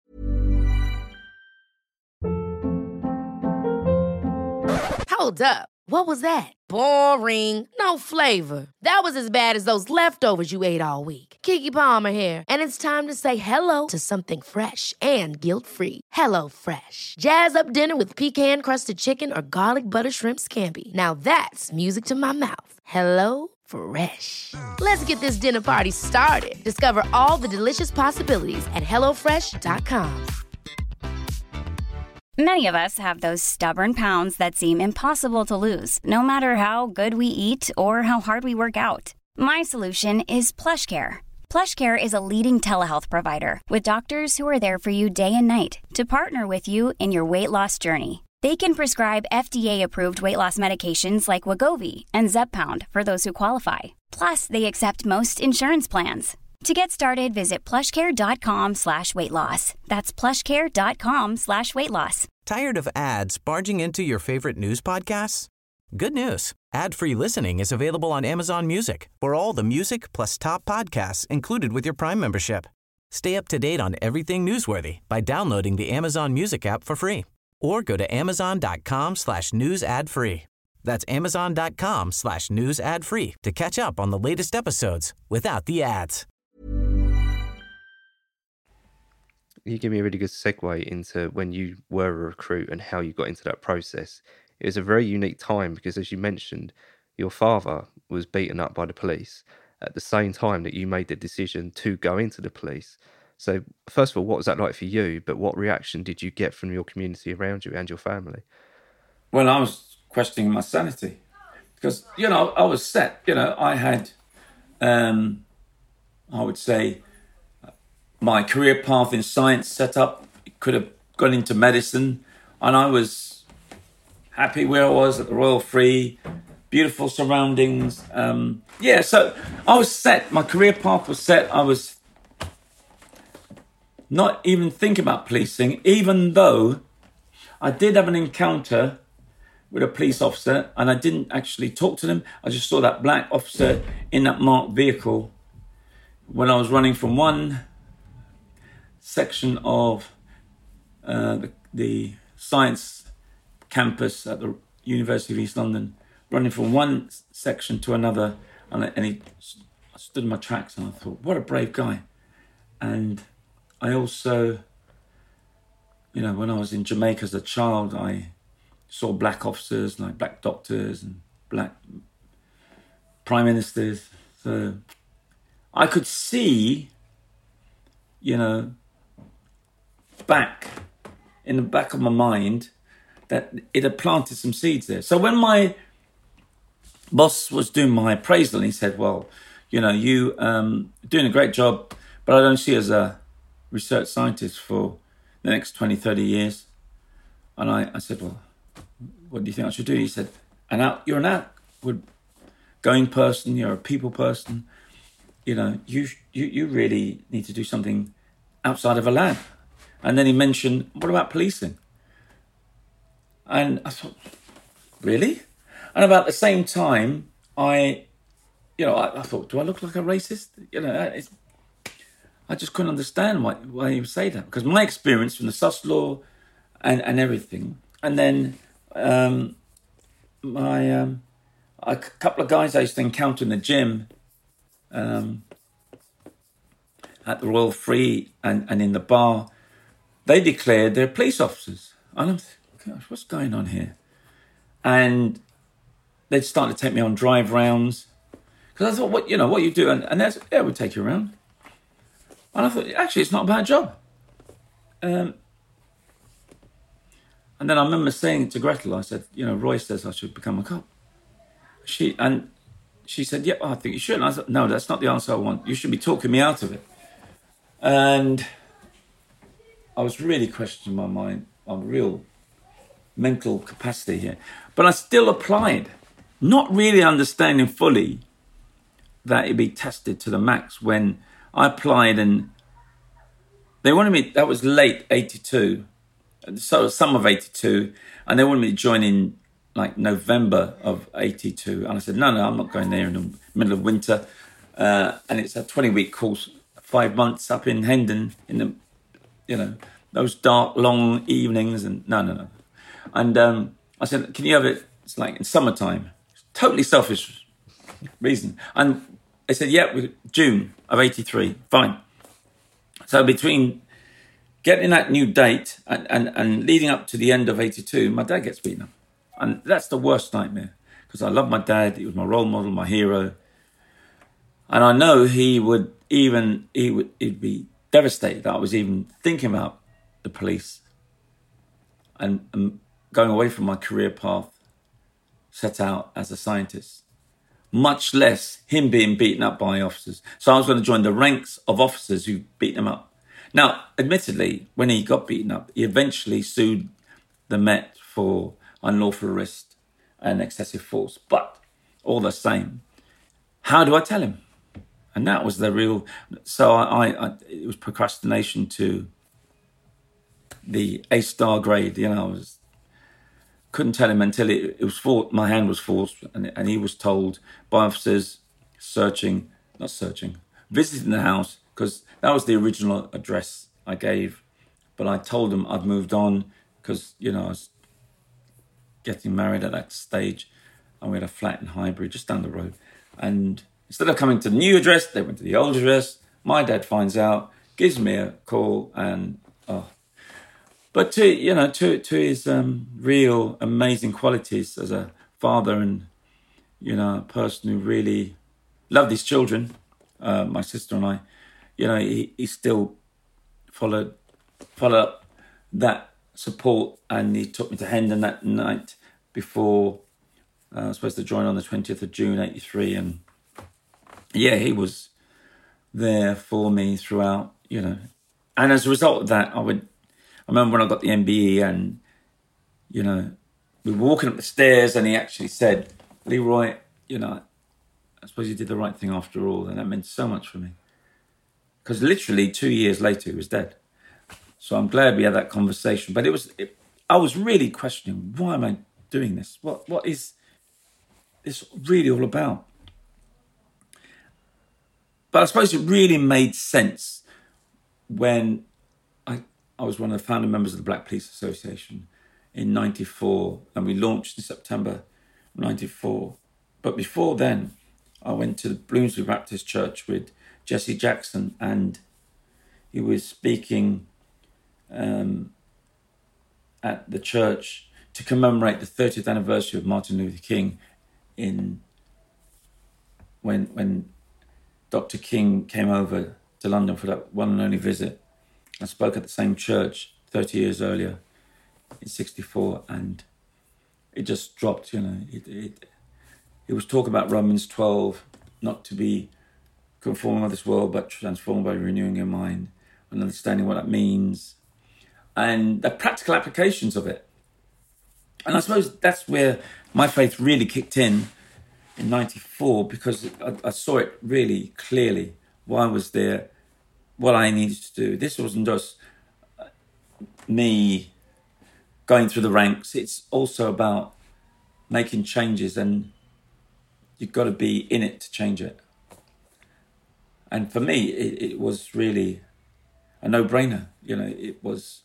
Speaker 1: Hold up. What was that? Boring. No flavor. That was as bad as those leftovers you ate all week. Keke Palmer here, and it's time to say hello to something fresh and guilt-free. Hello Fresh. Jazz up dinner with pecan-crusted chicken or garlic butter shrimp scampi. Now that's music to my mouth. Hello Fresh. Let's get this dinner party started. Discover all the delicious possibilities at hello fresh dot com.
Speaker 6: Many of us have those stubborn pounds that seem impossible to lose, no matter how good we eat or how hard we work out. My solution is PlushCare. PlushCare is a leading telehealth provider with doctors who are there for you day and night to partner with you in your weight loss journey. They can prescribe F D A-approved weight loss medications like Wegovy and Zepbound for those who qualify. Plus, they accept most insurance plans. To get started, visit plushcare.com slash weight loss. That's plushcare.com slash weight loss.
Speaker 2: Tired of ads barging into your favorite news podcasts? Good news. Ad-free listening is available on Amazon Music for all the music plus top podcasts included with your Prime membership. Stay up to date on everything newsworthy by downloading the Amazon Music app for free or go to amazon.com slash news ad free. That's amazon.com slash news ad free to catch up on the latest episodes without the ads.
Speaker 4: You give me a really good segue into when you were a recruit and how you got into that process. It was a very unique time because, as you mentioned, your father was beaten up by the police at the same time that you made the decision to go into the police. So, first of all, what was that like for you? But what reaction did you get from your community around you and your family?
Speaker 3: Well, I was questioning my sanity because, you know, I was set. You know, I had, um, I would say, my career path in science set up. Could have gone into medicine, and I was happy where I was at the Royal Free, beautiful surroundings. Um, yeah, so I was set. My career path was set. I was not even thinking about policing, even though I did have an encounter with a police officer, and I didn't actually talk to them. I just saw that black officer in that marked vehicle when I was running from one section of uh, the, the science campus at the University of East London, running from one section to another, and, and he I stood in my tracks and I thought, what a brave guy. And I also, you know, when I was in Jamaica as a child, I saw black officers, like black doctors and black prime ministers. So I could see, you know, back in the back of my mind that it had planted some seeds there. So when my boss was doing my appraisal, and he said, well, you know, you um doing a great job, but I don't see you as a research scientist for the next twenty, thirty years. And I, I said, well, what do you think I should do? He said, an out, you're an outward going person, you're a people person, you know, you you you really need to do something outside of a lab. And then he mentioned, what about policing? And I thought, really? And about the same time, I, you know, I, I thought, do I look like a racist? You know, it's, I just couldn't understand why, why he would say that. Because my experience from the Sus Law and, and everything, and then um, my um, a couple of guys I used to encounter in the gym, um, at the Royal Free and, and in the bar, they declared they're police officers. And I'm thinking, gosh, what's going on here? And they'd start to take me on drive rounds. Because I thought, what you know, what you do, and, and that's, yeah, we'll take you around. And I thought, actually, it's not a bad job. Um, and then I remember saying to Gretel, I said, you know, Roy says I should become a cop. She and she said, yeah, I think you should. And I thought, no, that's not the answer I want. You should be talking me out of it. And I was really questioning my mind, my real mental capacity here. But I still applied, not really understanding fully that it'd be tested to the max when I applied, and they wanted me, that was late eighty-two, so summer of eighty-two, and they wanted me to join in like November of eighty-two. And I said, no, no, I'm not going there in the middle of winter. Uh, and it's a twenty-week course, five months up in Hendon, in the, you know, those dark, long evenings, and no, no, no. And um, I said, can you have it, it's like in summertime. Totally selfish reason. And they said, yeah, June of eighty-three, fine. So between getting that new date and, and, and leading up to the end of eighty-two, my dad gets beaten up. And that's the worst nightmare, because I love my dad. He was my role model, my hero. And I know he would even, he would he'd be devastated that I was even thinking about the police and, and going away from my career path set out as a scientist. Much less him being beaten up by officers. So I was going to join the ranks of officers who beat him up. Now, admittedly, when he got beaten up, he eventually sued the Met for unlawful arrest and excessive force. But all the same, how do I tell him? And that was the real... So I, I, I it was procrastination to the A-star grade. You know, I was... couldn't tell him until it, it was for, my hand was forced, and, and he was told by officers searching, not searching, visiting the house, because that was the original address I gave. But I told them I'd moved on because, you know, I was getting married at that stage, and we had a flat in Highbury just down the road. And instead of coming to the new address, they went to the old address. My dad finds out, gives me a call, and oh. But to, you know, to to his um, real amazing qualities as a father and, you know, a person who really loved his children, uh, my sister and I, you know, he, he still followed, followed up that support, and he took me to Hendon that night before uh, I was supposed to join on the twentieth of June, eighty-three. And yeah, he was there for me throughout, you know. And as a result of that, I went, I remember when I got the M B E, and, you know, we were walking up the stairs, and he actually said, Leroy, you know, I suppose you did the right thing after all. And that meant so much for me. Because literally two years later, he was dead. So I'm glad we had that conversation. But it was, it, I was really questioning, why am I doing this? What What is this really all about? But I suppose it really made sense when I, I was one of the founding members of the Black Police Association in ninety-four, and we launched in September ninety-four. But before then, I went to the Bloomsbury Baptist Church with Jesse Jackson, and he was speaking um, at the church to commemorate the thirtieth anniversary of Martin Luther King in when when Doctor King came over to London for that one and only visit. I spoke at the same church thirty years earlier in sixty-four, and it just dropped, you know. It, it, it was talk about Romans twelve, not to be conforming with this world, but transformed by renewing your mind and understanding what that means, and the practical applications of it. And I suppose that's where my faith really kicked in in ninety-four, because I, I saw it really clearly. Why I was there, what I needed to do. This wasn't just me going through the ranks. It's also about making changes, and you've got to be in it to change it. And for me, it, it was really a no-brainer. You know, it was,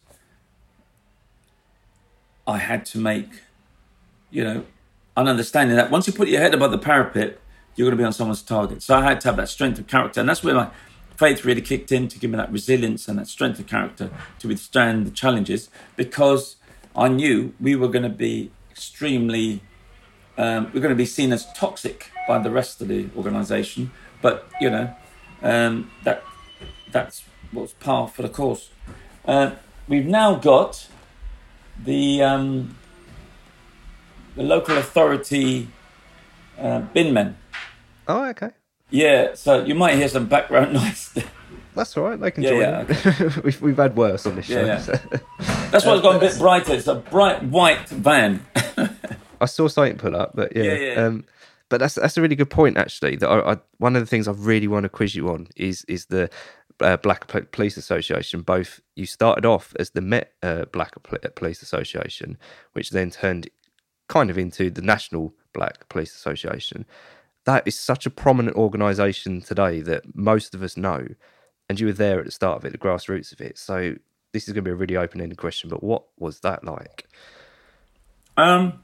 Speaker 3: I had to make, you know, an understanding that once you put your head above the parapet, you're going to be on someone's target. So I had to have that strength of character. And that's where my faith really kicked in, to give me that resilience and that strength of character to withstand the challenges, because I knew we were going to be extremely, um, we're going to be seen as toxic by the rest of the organisation. But, you know, um, that that's what's par for the course. Uh, we've now got the um, the local authority uh, bin men.
Speaker 4: Oh, okay.
Speaker 3: Yeah, so you might hear some background noise.
Speaker 4: That's all right. They can
Speaker 3: Yeah,
Speaker 4: join.
Speaker 3: yeah,
Speaker 4: in. we've we've had worse on this show.
Speaker 3: Yeah, yeah.
Speaker 4: so.
Speaker 3: That's why it's got a bit brighter. It's a bright white van.
Speaker 4: I saw something pull up, but yeah.
Speaker 3: Yeah, yeah.
Speaker 4: Um, but that's that's a really good point, actually. That I, I, one of the things I really want to quiz you on is is the uh, Black P- Police Association. Both you started off as the Met uh, Black P- Police Association, which then turned kind of into the National Black Police Association. That is such a prominent organisation today that most of us know, and you were there at the start of it, the grassroots of it. So this is going to be a really open-ended question, but what was that like?
Speaker 3: Um.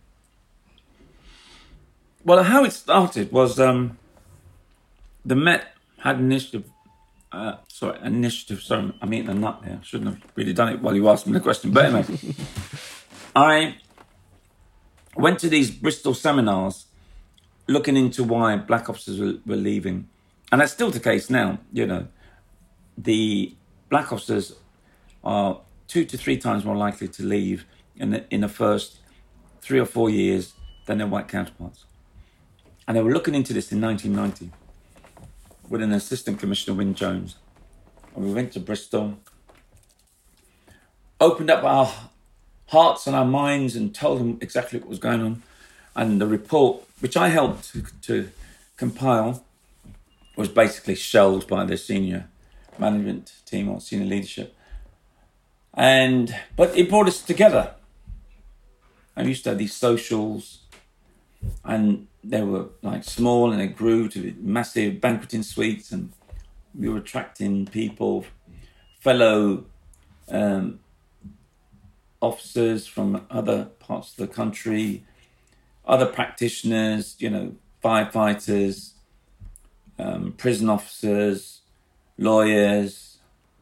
Speaker 3: Well, how it started was um, the Met had an initiative. Uh, sorry, an initiative. Sorry, I'm eating a nut there. I shouldn't have really done it while you asked me the question. But anyway, I went to these Bristol seminars looking into why black officers were, were leaving. And that's still the case now. You know, the black officers are two to three times more likely to leave in the, in the first three or four years than their white counterparts. And they were looking into this in nineteen ninety with an assistant commissioner, Wyn Jones. And we went to Bristol, opened up our hearts and our minds and told them exactly what was going on. And the report, which I helped to, to compile, was basically shelved by the senior management team or senior leadership. And but it brought us together. I used to have these socials, and they were like small, and they grew to massive banqueting suites, and we were attracting people, fellow um, officers from other parts of the country, other practitioners, you know, firefighters, um, prison officers, lawyers,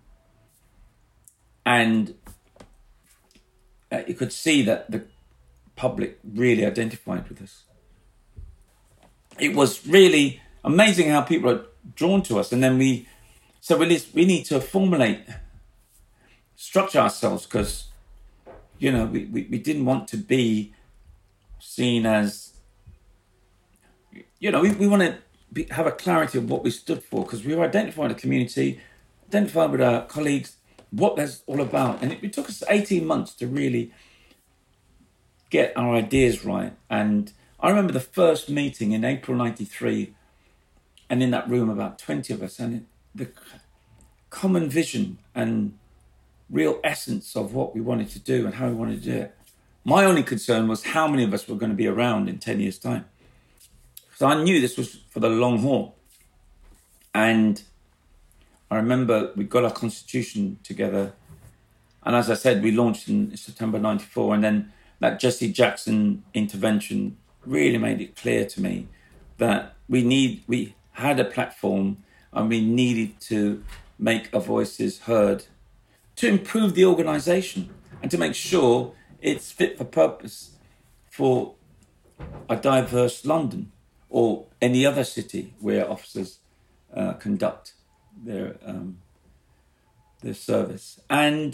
Speaker 3: and uh, you could see that the public really identified with us. It was really amazing how people are drawn to us, and then we, so we we need to formulate, structure ourselves, because, you know, we, we, we didn't want to be seen as, you know, we, we want to be, have a clarity of what we stood for, because we were identifying the community, identifying with our colleagues, what that's all about. And it, it took us eighteen months to really get our ideas right. And I remember the first meeting in April ninety-three, and in that room about twenty of us, and it, the common vision and real essence of what we wanted to do and how we wanted to do it. My only concern was how many of us were going to be around in ten years' time. So I knew this was for the long haul. And I remember we got our constitution together. And as I said, we launched in September ninety-four. And then that Jesse Jackson intervention really made it clear to me that we need, we had a platform, and we needed to make our voices heard to improve the organisation and to make sure it's fit for purpose for a diverse London or any other city where officers uh, conduct their um, their service. And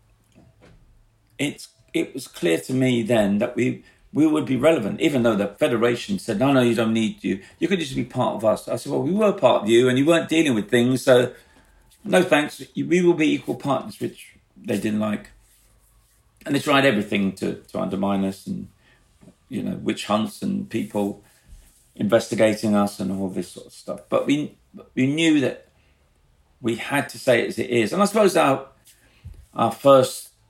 Speaker 3: it's it was clear to me then that we we would be relevant, even though the Federation said, no, no, you don't need you. You could just be part of us. I said, well, we were part of you and you weren't dealing with things, so no thanks. We will be equal partners, which they didn't like. And they tried everything to, to undermine us, and, you know, witch hunts and people investigating us and all this sort of stuff. But we we knew that we had to say it as it is. And I suppose our our first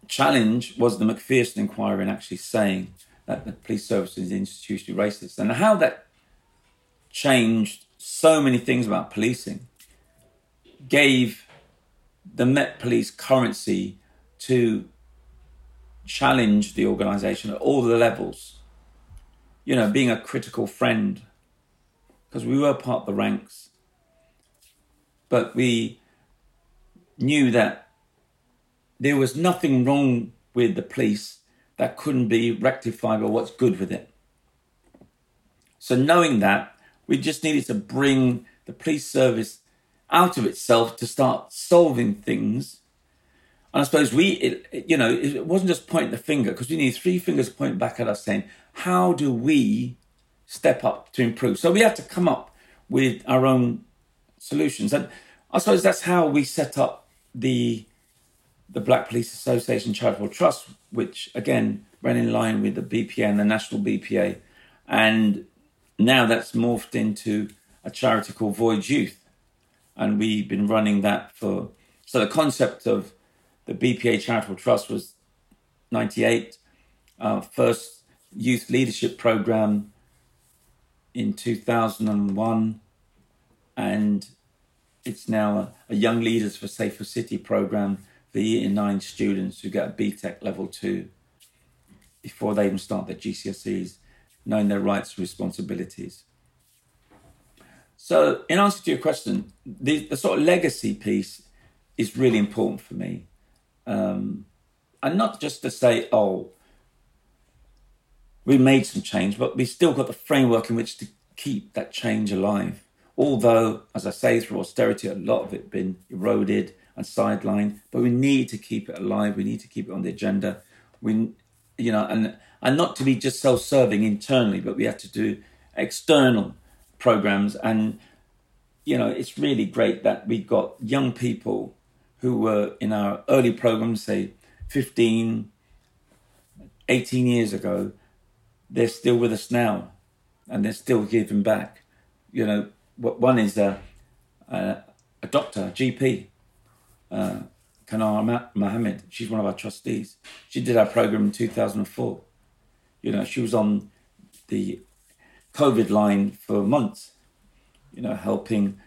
Speaker 3: challenge was the Macpherson inquiry and actually saying that the police service is institutionally racist, and how that changed so many things about policing, gave the Met Police currency to challenge the organisation at all the levels. You know, being a critical friend, because we were part of the ranks, but we knew that there was nothing wrong with the police that couldn't be rectified by what's good with it. So knowing that, we just needed to bring the police service out of itself to start solving things. And I suppose we, it, you know, it wasn't just pointing the finger, because we need three fingers pointing back at us saying, how do we step up to improve? So we had to come up with our own solutions. And I suppose that's how we set up the the Black Police Association Charitable Trust, which again ran in line with the B P A and the National B P A. And now that's morphed into a charity called Void Youth. And we've been running that for... So the concept of the B P A Charitable Trust was ninety-eight, our first youth leadership program in two thousand one, and it's now a, a Young Leaders for Safer City program for year nine students who get a B Tech level two before they even start their G C S Es, knowing their rights and responsibilities. So in answer to your question, the, the sort of legacy piece is really important for me. Um, and not just to say, oh, we made some change, but we still got the framework in which to keep that change alive. Although, as I say, through austerity, a lot of it been eroded and sidelined, but we need to keep it alive. We need to keep it on the agenda. We, you know, and and not to be just self-serving internally, but we have to do external programs. And, you know, it's really great that we've got young people who were in our early programs, say fifteen, eighteen years ago. They're still with us now, and they're still giving back. You know, one is a, a, a doctor, a G P, uh, Kanar Mohammed. She's one of our trustees. She did our program in two thousand four. You know, she was on the COVID line for months, you know, helping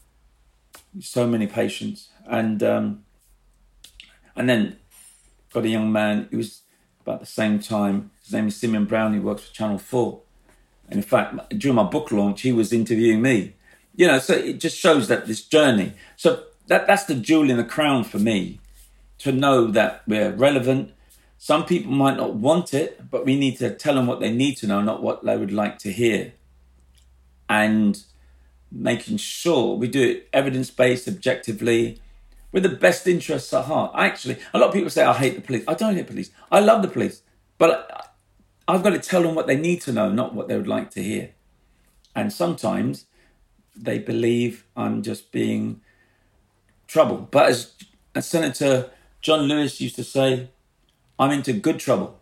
Speaker 3: so many patients. And um, and then got a young man who was about the same time. His name is Simeon Brown. He works for Channel four. And in fact, during my book launch, he was interviewing me. You know, so it just shows that this journey. So that that's the jewel in the crown for me, to know that we're relevant. Some people might not want it, but we need to tell them what they need to know, not what they would like to hear. And making sure we do it evidence-based, objectively, with the best interests at heart. I actually, a lot of people say, I hate the police. I don't hate police. I love the police. But I've got to tell them what they need to know, not what they would like to hear. And sometimes they believe I'm just being trouble. But as, as Senator John Lewis used to say, I'm into good trouble.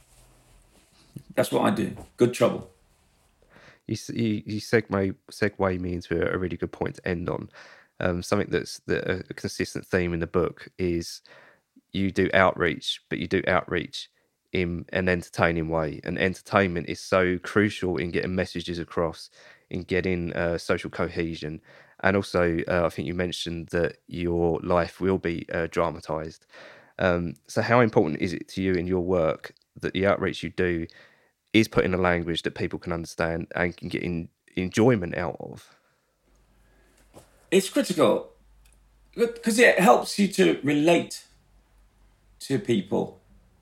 Speaker 3: That's what I do, good trouble.
Speaker 4: You you, you segue, segue me into a, a really good point to end on. Um, something that's the, a consistent theme in the book is you do outreach, but you do outreach in an entertaining way. And entertainment is so crucial in getting messages across, in getting uh, social cohesion. And also, uh, I think you mentioned that your life will be uh, dramatised. Um, so how important is it to you in your work that the outreach you do is put in a language that people can understand and can get in, enjoyment out of?
Speaker 3: It's critical because it helps you to relate to people.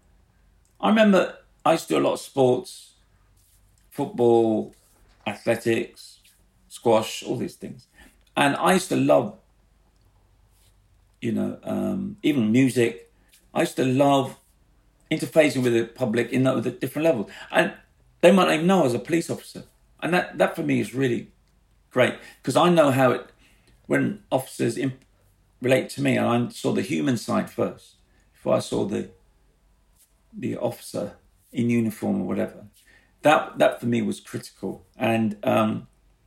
Speaker 3: I remember I used to do a lot of sports, football, athletics, squash, all these things. And I used to love, you know, um, even music. I used to love interfacing with the public in the different levels. And they might not even know I was a police officer. And that, that for me is really great, because I know how it, when officers imp- relate to me, and I saw the human side first, before I saw the the officer in uniform or whatever. That that for me was critical. And um,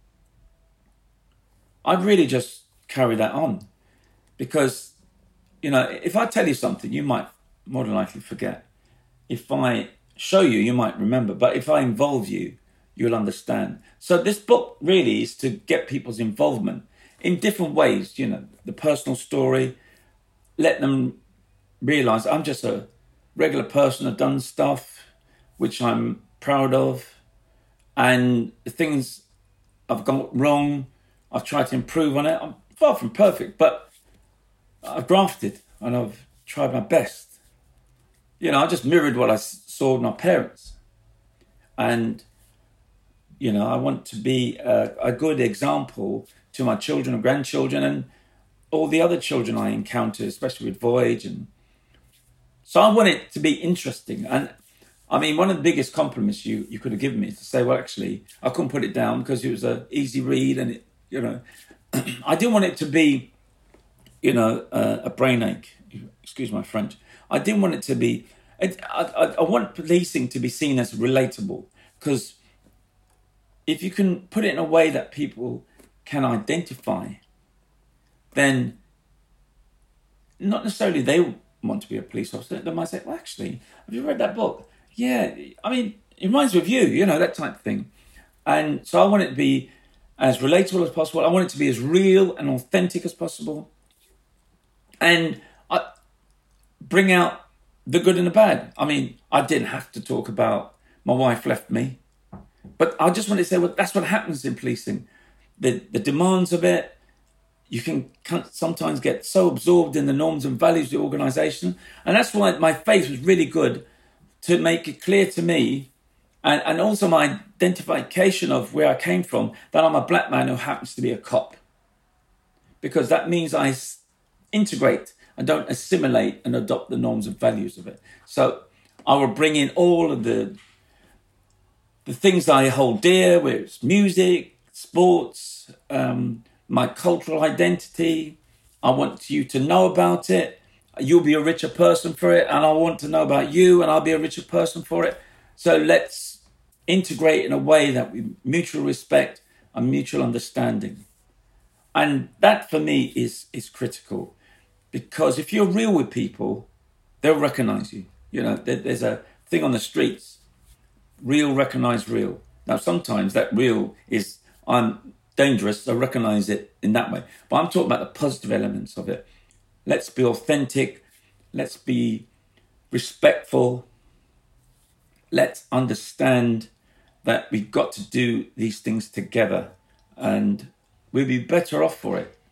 Speaker 3: I'd really just carry that on, because, you know, if I tell you something, you might more than likely forget. If I show you, you might remember. But if I involve you, you'll understand. So this book really is to get people's involvement in different ways. You know, the personal story, let them realise I'm just a regular person. I've done stuff which I'm proud of, and the things I've got wrong, I've tried to improve on it. I'm far from perfect, but I've grafted and I've tried my best. You know, I just mirrored what I saw with my parents. And, you know, I want to be a, a good example to my children and grandchildren and all the other children I encounter, especially with Voyage. And so I want it to be interesting. And I mean, one of the biggest compliments you, you could have given me is to say, well, actually, I couldn't put it down because it was an easy read and, it, you know, I didn't want it to be, you know, uh, a brain ache. Excuse my French. I didn't want it to be, I, I, I want policing to be seen as relatable, because if you can put it in a way that people can identify, then not necessarily they want to be a police officer. They might say, well, actually, have you read that book? Yeah, I mean, it reminds me of you, you know, that type of thing. And so I want it to be as relatable as possible. I want it to be as real and authentic as possible. And I bring out the good and the bad. I mean, I didn't have to talk about my wife left me, but I just wanted to say, well, that's what happens in policing. The, the demands of it, you can sometimes get so absorbed in the norms and values of the organisation. And that's why my faith was really good, to make it clear to me, and, and also my identification of where I came from, that I'm a black man who happens to be a cop. Because that means I integrate and don't assimilate and adopt the norms and values of it. So I will bring in all of the, the things I hold dear, whether it's music, sports, um, my cultural identity. I want you to know about it. You'll be a richer person for it, and I want to know about you, and I'll be a richer person for it. So let's integrate in a way that we mutual respect and mutual understanding. And that for me is, is critical, because if you're real with people, they'll recognize you. You know, there, there's a thing on the streets, real recognize real. Now, sometimes that real is, I'm dangerous, so I recognize it in that way. But I'm talking about the positive elements of it. Let's be authentic. Let's be respectful. Let's understand that we've got to do these things together, and we'll be better off for it.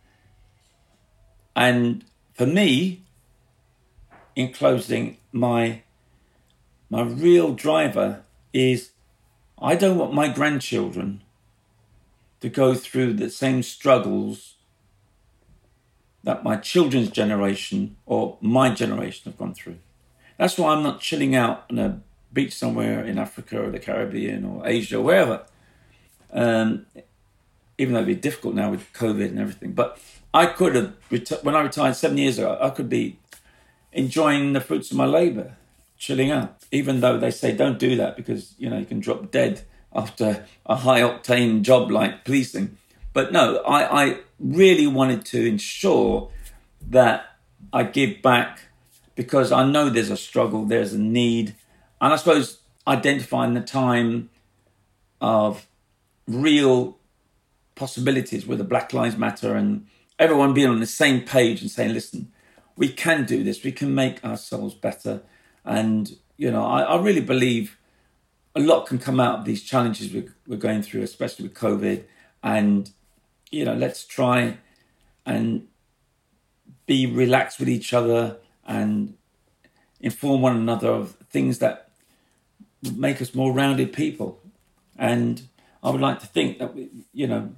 Speaker 3: And for me, in closing, my my real driver is I don't want my grandchildren to go through the same struggles that my children's generation or my generation have gone through. That's why I'm not chilling out on a beach somewhere in Africa or the Caribbean or Asia or wherever, um, even though it'd be difficult now with COVID and everything. But I could have, reti- when I retired seven years ago, I could be enjoying the fruits of my labour, chilling out, even though they say don't do that because, you know, you can drop dead after a high-octane job like policing. But no, I, I really wanted to ensure that I give back, because I know there's a struggle, there's a need. And I suppose identifying the time of real possibilities with the Black Lives Matter and everyone being on the same page and saying, listen, we can do this, we can make ourselves better. And, you know, I, I really believe a lot can come out of these challenges we're, we're going through, especially with COVID. And, you know, let's try and be relaxed with each other and inform one another of things that would make us more rounded people. And I would like to think that, we, you know,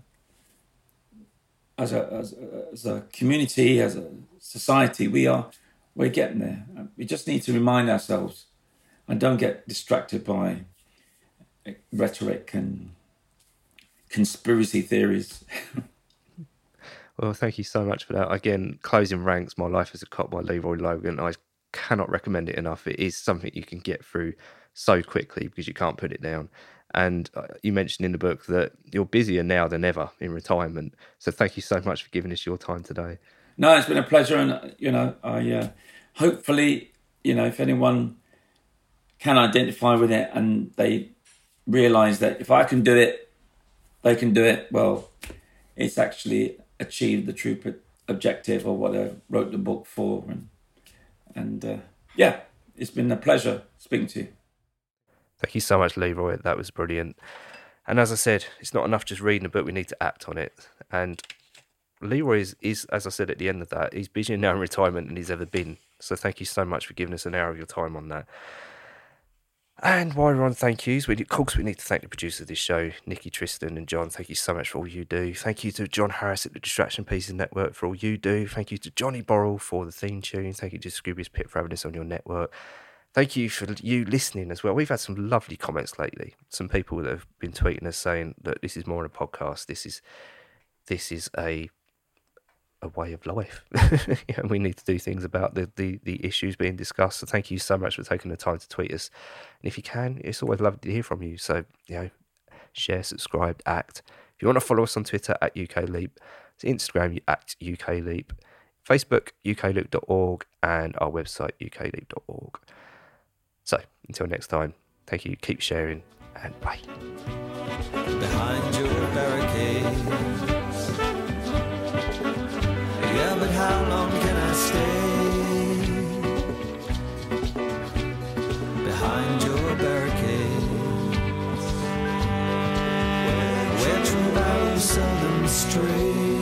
Speaker 3: as a, as a as a community, as a society, we are we're getting there. We just need to remind ourselves and don't get distracted by rhetoric and conspiracy theories.
Speaker 4: Well, thank you so much for that. Again, Closing Ranks, My Life as a Cop by Leroy Logan. I cannot recommend it enough. It is something you can get through so quickly because you can't put it down. And you mentioned in the book that you're busier now than ever in retirement. So thank you so much for giving us your time today.
Speaker 3: No, it's been a pleasure. And, you know, I uh, hopefully you know, if anyone can identify with it and they realise that if I can do it, they can do it, well, it's actually achieved the true objective of what I wrote the book for. And, and uh, yeah, it's been a pleasure speaking to you.
Speaker 4: Thank you so much, Leroy. That was brilliant. And as I said, it's not enough just reading a book, we need to act on it. And Leroy is, is, as I said at the end of that, he's busier now in retirement than he's ever been. So thank you so much for giving us an hour of your time on that. And while we're on thank yous, we, of course we need to thank the producers of this show, Nikki, Tristan and John. Thank you so much for all you do. Thank you to John Harris at the Distraction Pieces Network for all you do. Thank you to Johnny Borrell for the theme tune. Thank you to Scroobius Pip for having us on your network. Thank you for you listening as well. We've had some lovely comments lately. Some people that have been tweeting us saying that this is more than a podcast. This is this is a a way of life. Yeah, we need to do things about the, the, the issues being discussed. So thank you so much for taking the time to tweet us. And if you can, it's always lovely to hear from you. So, you know, share, subscribe, act. If you want to follow us on Twitter at U K Leap, it's Instagram at U K Leap, Facebook U K Leap dot org, and our website U K Leap dot org. So until next time, thank you, keep sharing, and bye.
Speaker 5: Behind your barricades. Yeah, but how long can I stay behind your barricades, where true arrows seldom stray?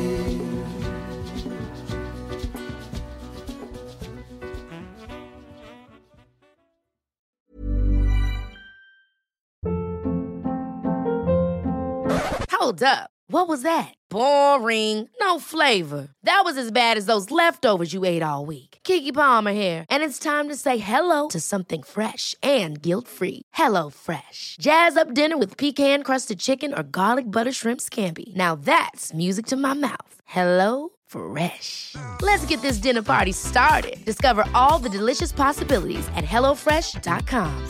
Speaker 1: Hold up. What was that? Boring. No flavor. That was as bad as those leftovers you ate all week. Keke Palmer here, and it's time to say hello to something fresh and guilt-free. Hello Fresh. Jazz up dinner with pecan-crusted chicken or garlic butter shrimp scampi. Now that's music to my mouth. Hello Fresh. Let's get this dinner party started. Discover all the delicious possibilities at hello fresh dot com.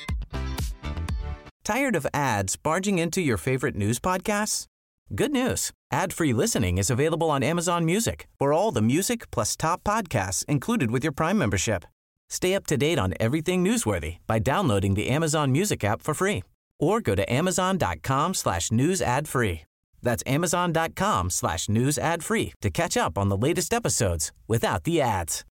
Speaker 2: Tired of ads barging into your favorite news podcasts? Good news. Ad-free listening is available on Amazon Music for all the music plus top podcasts included with your Prime membership. Stay up to date on everything newsworthy by downloading the Amazon Music app for free or go to amazon.com slash news ad free. That's amazon.com slash news ad free to catch up on the latest episodes without the ads.